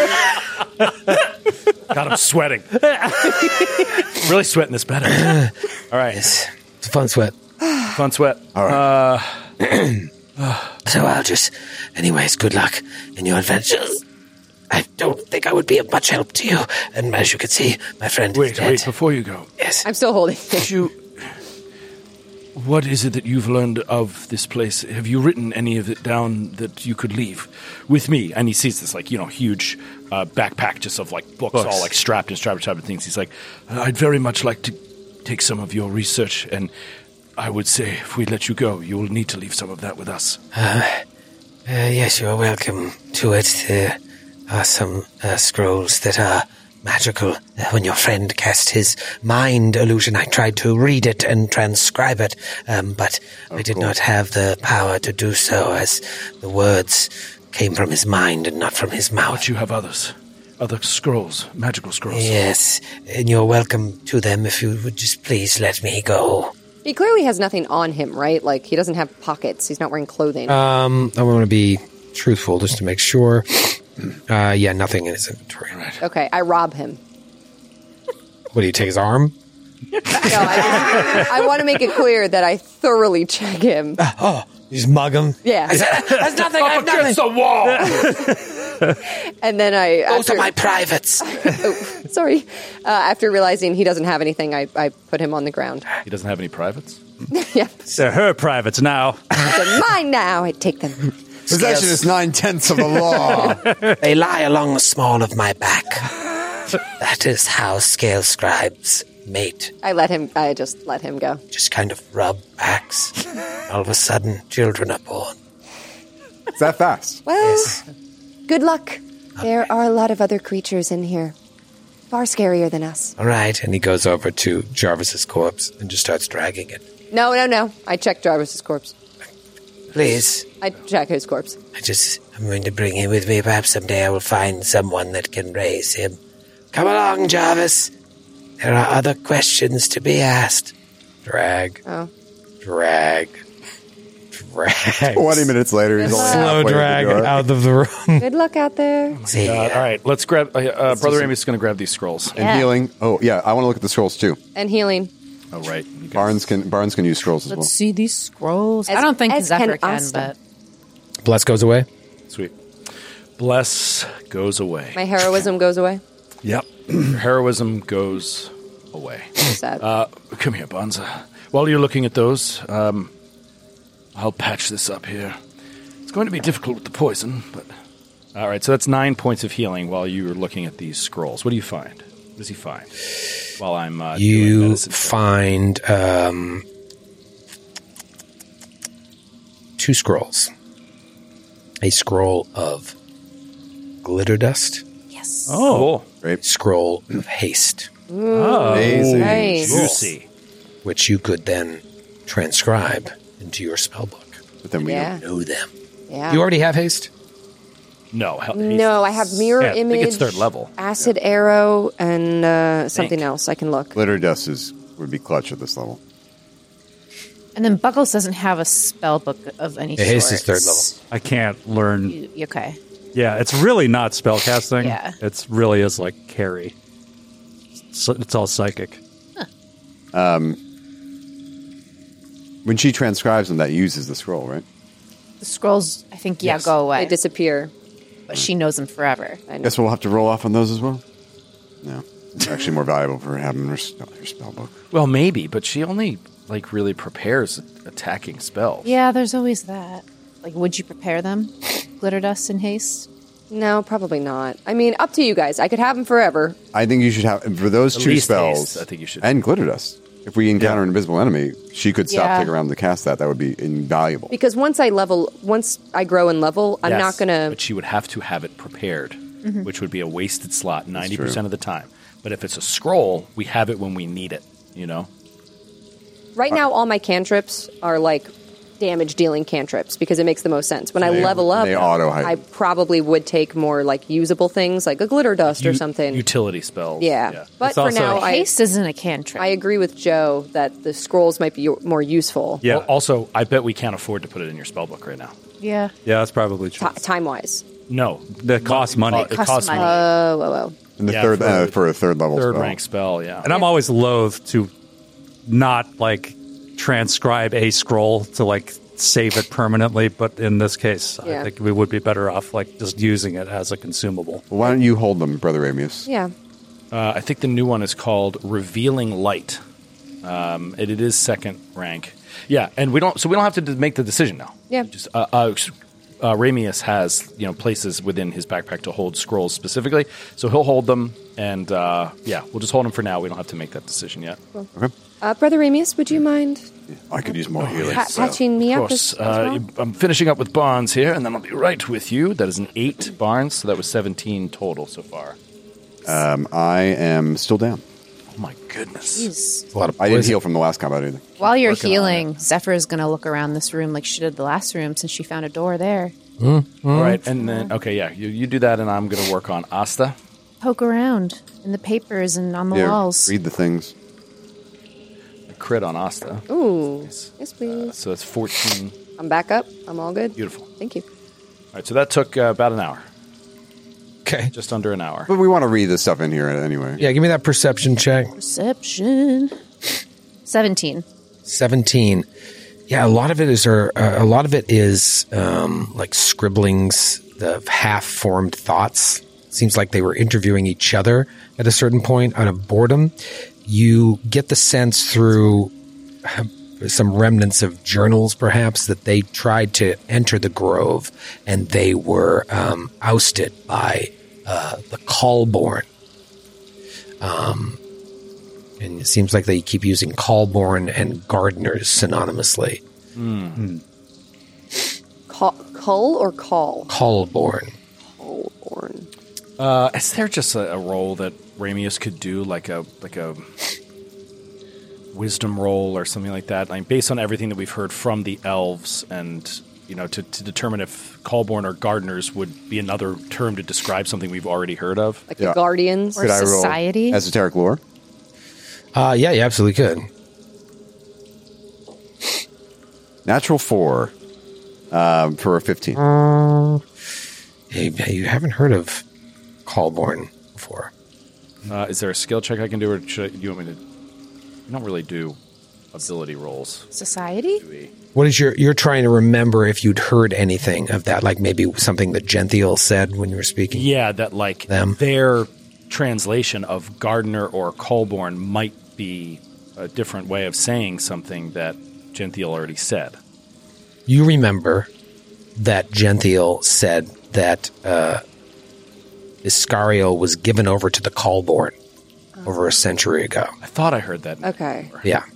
God, I'm sweating. Really sweating this better. All right. It's a fun sweat. Fun sweat. All right. So I'll just... Anyways, good luck in your adventures. I don't think I would be of much help to you. And as you can see, my friend is dead. Wait, before you go. Yes. I'm still holding it. What is it that you've learned of this place? Have you written any of it down that you could leave with me? And he sees this, huge backpack just of, books all, strapped and things. He's like, I'd very much like to take some of your research, and I would say if we let you go, you will need to leave some of that with us. Yes, you are welcome to it. There are some scrolls that are magical. When your friend cast his mind illusion, I tried to read it and transcribe it, but I did not have the power to do so, as the words came from his mind and not from his mouth. But you have others. Other scrolls, magical scrolls. Yes, and you're welcome to them if you would just please let me go. He clearly has nothing on him, right? Like, he doesn't have pockets. He's not wearing clothing. I want to be truthful just to make sure. Nothing in his inventory. Right. Okay, I rob him. What, do you take his arm? No, I want to make it clear that I thoroughly check him. You just mug him? Yeah. There's nothing, I have nothing. the wall! And then I... Those are my privates. Sorry. After realizing he doesn't have anything, I put him on the ground. He doesn't have any privates? Yeah. They're her privates now. They're mine now. I take them. Possession is 9/10 of the law. They lie along the small of my back. That is how scale scribes mate. I just let him go. Just kind of rub backs. All of a sudden, children are born. Is that fast? Well, good luck. There are a lot of other creatures in here. Far scarier than us. All right. And he goes over to Jarvis's corpse and just starts dragging it. No. I check Jarvis's corpse. Please. I check his corpse. I'm going to bring him with me. Perhaps someday I will find someone that can raise him. Come along, Jarvis. There are other questions to be asked. Drag. Oh. Drag. 20 minutes later, he's only Slow halfway drag to the door. out of the room. Good luck out there. All right, let's grab. Brother Amos is going to grab these scrolls. And healing. Oh, yeah, I want to look at the scrolls, too. And healing. Oh, right. Barnes can use scrolls as well. Let's see these scrolls. I don't think Zephyr can, Asta. but Bless goes away. Sweet. Bless goes away. My heroism goes away. Yep. Your heroism goes away. Sad. Come here, Bonza. While you're looking at those, I'll patch this up here. It's going to be difficult with the poison, but... All right, so that's 9 points of healing while you were looking at these scrolls. What do you find? What does he find? While I'm doing You medicine. find 2 scrolls. A scroll of glitter dust. yes. Oh, Great. Scroll of haste, Amazing. Nice. juicy. which you could then transcribe into your spellbook. But then we Yeah. Know them. Yeah. You already have haste? No. No, I have mirror Yeah, I think image. it's third level. Acid arrow and something else. I can look. glitter dust would be clutch at this level. And then Buggles doesn't have a spell book of any sort. haste is third level. I can't learn. Okay. Yeah, it's really not spellcasting. Yeah. It's really is like carry. It's all psychic. When she transcribes them, that uses the scroll, right? The scrolls, I think, go away. They disappear. but she knows them forever. Guess we'll have to roll off on those as well? No. It's actually more valuable for having her spell book. Well, maybe, but she only really prepares attacking spells. Yeah, there's always that. Like, would you prepare them? Glitter dust and haste? No, probably not. I mean, up to you guys. I could have them forever. I think you should have, for those At two least spells, haste, I think you should. and glitter dust. If we encounter an invisible enemy, she could stop Yeah. taking around to cast that. That would be invaluable. Because once I grow in level, I'm Yes, not going to... But she would have to have it prepared, which would be a wasted slot 90% of the time. But if it's a scroll, we have it when we need it, you know? Right now, all my cantrips are like damage-dealing cantrips because it makes the most sense. When I level up, they auto-heighten. I probably would take more like usable things like a glitter dust or something. Utility spells. Yeah. But It's for also- now, Haste isn't a cantrip. I agree with Joe that the scrolls might be more useful Yeah. Well, also, I bet we can't afford to put it in your spellbook right now. yeah. Yeah, that's probably true. time-wise. No. That costs money. It costs money. Oh. And the Yeah, third for a third level Third spell. rank spell, yeah. And I'm always loath to not like transcribe a scroll to like save it permanently, but in this case, Yeah. I think we would be better off like just using it as a consumable. Well, why don't you hold them, Brother Amius? Yeah. I think the new one is called Revealing Light. It is second rank. Yeah, and we don't have to make the decision now. Yeah. Just Ramius has places within his backpack to hold scrolls specifically, so he'll hold them, and we'll just hold them for now. We don't have to make that decision yet. Okay. Brother Ramius, would you mind I could use more healing. patching me Of up course, as well? I'm finishing up with Barnes here, and then I'll be right with you. That is an 8 Barnes, so that was 17 total so far. I am still down. Oh my goodness! Jeez. A lot of I didn't poison. heal from the last combat either. While you're Working on healing, Zephyr is going to look around this room like she did the last room since she found a door there. All right, and then you do that, and I'm going to work on Asta. Poke around in the papers and on the Yeah, walls. read the things. A crit on Asta. Ooh. Yes, please. So that's 14. I'm back up. I'm all good. Beautiful. Thank you. All right, so that took about an hour. Okay. Just under an hour. But we want to read this stuff in here anyway. Yeah, give me that perception check. Perception. 17. 17. Yeah, a lot of it is like scribblings of half-formed thoughts. Seems like they were interviewing each other at a certain point out of boredom. You get the sense through some remnants of journals, perhaps, that they tried to enter the grove and they were ousted by the Callborn. And it seems like they keep using Callborn and gardeners synonymously. Cull or call? Callborn. Callborn. Is there just a role that Ramius could do, like a wisdom roll or something like that? I mean, based on everything that we've heard from the elves, and to determine if Callborn or gardeners would be another term to describe something we've already heard of, Like the Guardians or society. Esoteric lore. Yeah, you absolutely could. Natural 4 for a 15. Hey, you haven't heard of Callborn before. is there a skill check I can do, or should you want me to? You don't really do ability rolls. Society? What is you're trying to remember if you'd heard anything of that, like maybe something that Genthiel said when you were speaking? Yeah, that like their translation of gardener or Callborn might be a different way of saying something that Genthiel already said. You remember that Genthiel said that Iscario was given over to the Callborn over a century ago. I thought I heard that. Okay. Yeah.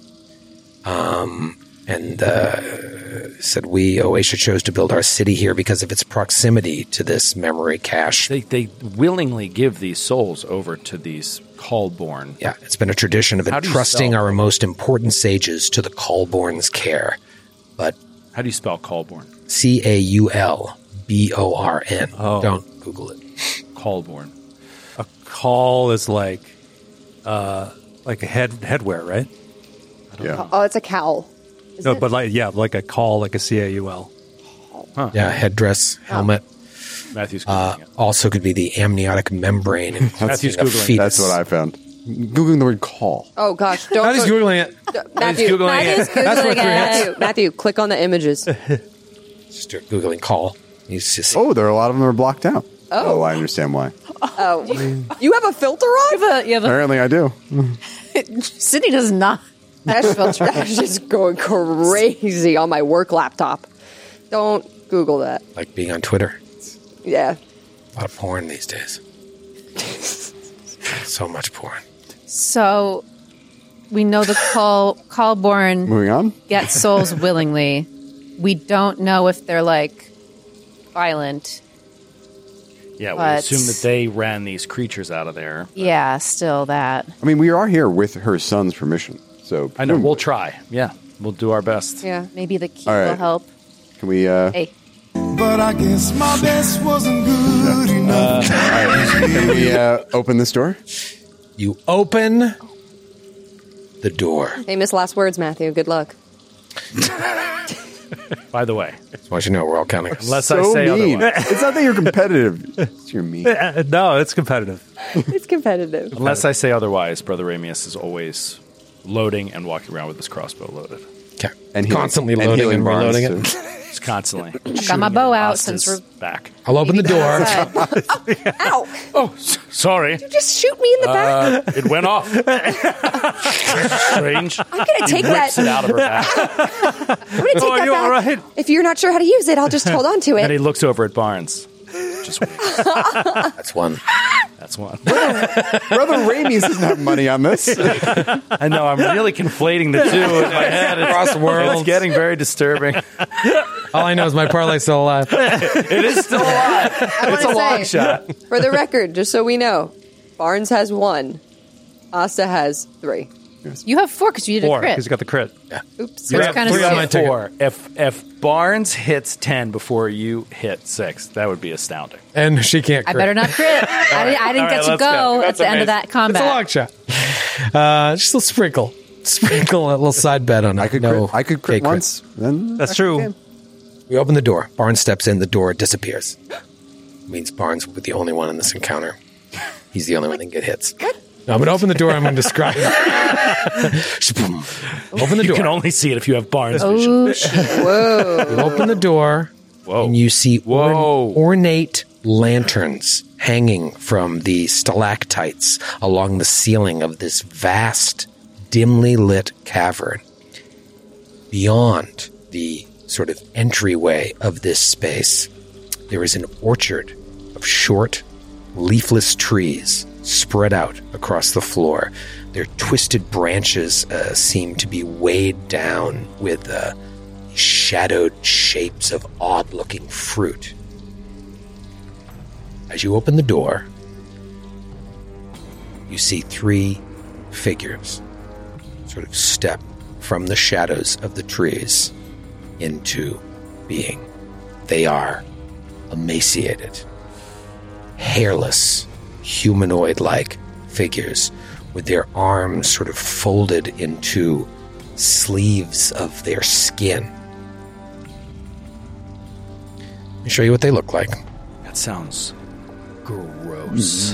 And said we, Oasia, chose to build our city here because of its proximity to this memory cache. They willingly give these souls over to these Callborn. Yeah, it's been a tradition of entrusting our most important sages to the Callborn's care. But how do you spell Callborn? Caulborn. Oh. Don't Google it. Callborn. A call is like a headwear, right? Yeah. Oh, it's a cowl. No, but like a call, like a CAUL. Huh. Yeah, headdress, helmet. Matthew's Googling it. Also could be the amniotic membrane. Matthew's Googling it. That's what I found. Googling the word call. Oh gosh, don't. Matt is Googling it. Matthew, Googling it. Matthew, click on the images. Just start Googling call. He's just Oh, there are a lot of them are blocked out. Oh, I understand why. Oh, you have a filter on? You have a Apparently, I do. Sydney does not. Ash filter. Ash is going crazy on my work laptop. Don't Google that. like being on Twitter. Yeah. A lot of porn these days. So much porn. So we know the Callborn Moving on. get souls willingly. We don't know if they're like violent. Yeah, we But- assume that they ran these creatures out of there. Yeah, still that. I mean, we are here with her son's permission. So I know, we'll try. Yeah, we'll do our best. Yeah. Maybe the key All right. will help. Can we? Hey, But I guess my best wasn't good enough. Can we open this door? You open the door. Famous last words, Matthew. Good luck. By the way, Just want you to know we're all counting. unless I So say mean. otherwise. It's not that you're competitive. It's you're mean. No, it's competitive. It's competitive. Unless I say otherwise, Brother Ramius is always loading and walking around with his crossbow loaded. Okay. And healing- constantly and loading healing and Barnes, reloading it. too. Just constantly. I got my bow out since we're back. I'll open the door. outside. Ow! Oh, sorry. Just shoot me in the back. It went off. Strange. I'm gonna take Rips that. it out of her back. I'm gonna take Oh, that you back. all right? If you're not sure how to use it, I'll just hold on to And he it. looks over at Barnes. Just wait. That's one. That's one. Brother Ramius doesn't have money on this. I know. I'm really conflating the two in my head. Across the world. It's getting very disturbing. All I know is my parlay's still alive. It is still alive. I It's a wanna long say, shot. for the record, just so we know, Barnes has 1. Asta has 3. You have 4 because you did a 4 crit. because you got the crit. Oops. So it's kind of three on my ticket. 4. If Barnes hits 10 before you hit 6, that would be astounding. And she can't I crit. better not crit. I didn't All get right, to let's go go. at That's the end of amazing. that combat. It's a long shot. Just a sprinkle. Sprinkle a little side bet on it. I could crit K once. Then That's true. We open the door. Barnes steps in. The door disappears. Means Barnes will be the only one in this encounter. He's the only one that can get hits. No, I'm going to open the door. I'm going to describe. Shaboom. Open the You door. can only see it if you have Barnes vision. Oh, shit. Whoa. You open the door. Whoa. And you see Whoa. ornate lanterns hanging from the stalactites along the ceiling of this vast, dimly lit cavern. beyond the sort of entryway of this space, there is an orchard of short, leafless trees spread out across the floor. Their twisted branches seem to be weighed down with shadowed shapes of odd-looking fruit. As you open the door, you see 3 figures sort of step from the shadows of the trees into being. They are emaciated, hairless, humanoid-like figures with their arms sort of folded into sleeves of their skin. Let me show you what they look like. That sounds gross.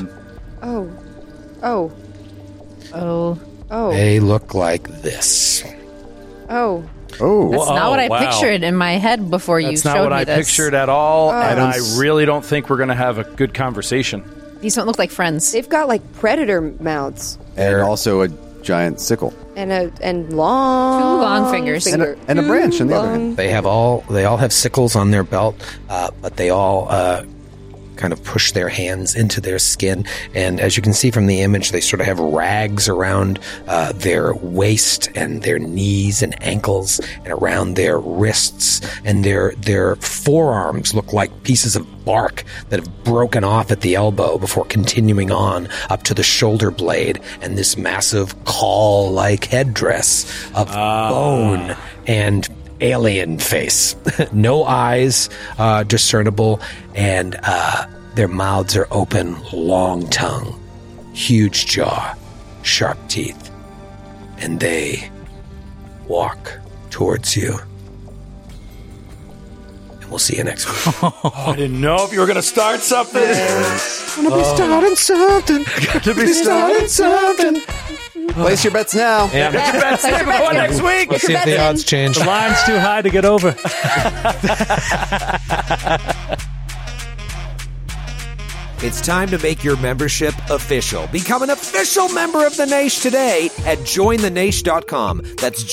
They look like this. That's not what I pictured in my head before you showed me this. That's not what I pictured at all, and I really don't think we're going to have a good conversation. These don't look like friends. They've got like predator mouths. And also a giant sickle. And long... 2 long fingers. And a branch in the other hand. They all have sickles on their belt, but they all kind of push their hands into their skin. And as you can see from the image, they sort of have rags around their waist and their knees and ankles and around their wrists. And their forearms look like pieces of bark that have broken off at the elbow before continuing on up to the shoulder blade, and this massive caul-like headdress of bone and alien face. No eyes discernible, and their mouths are open, long tongue, huge jaw, sharp teeth, and they walk towards you. And we'll see you next week. I didn't know if you were going to start something. Gonna be starting something. Gotta be starting something. Place your bets now. Yeah, get your bets in before next week. Let's see if the odds change. The line's too high to get over. It's time to make your membership official. Become an official member of The Naish today at jointheNaish.com. That's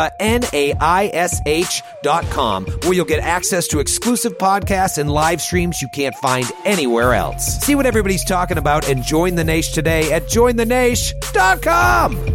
jointheNaish.com, where you'll get access to exclusive podcasts and live streams you can't find anywhere else. See what everybody's talking about and join The Naish today at jointheNaish.com.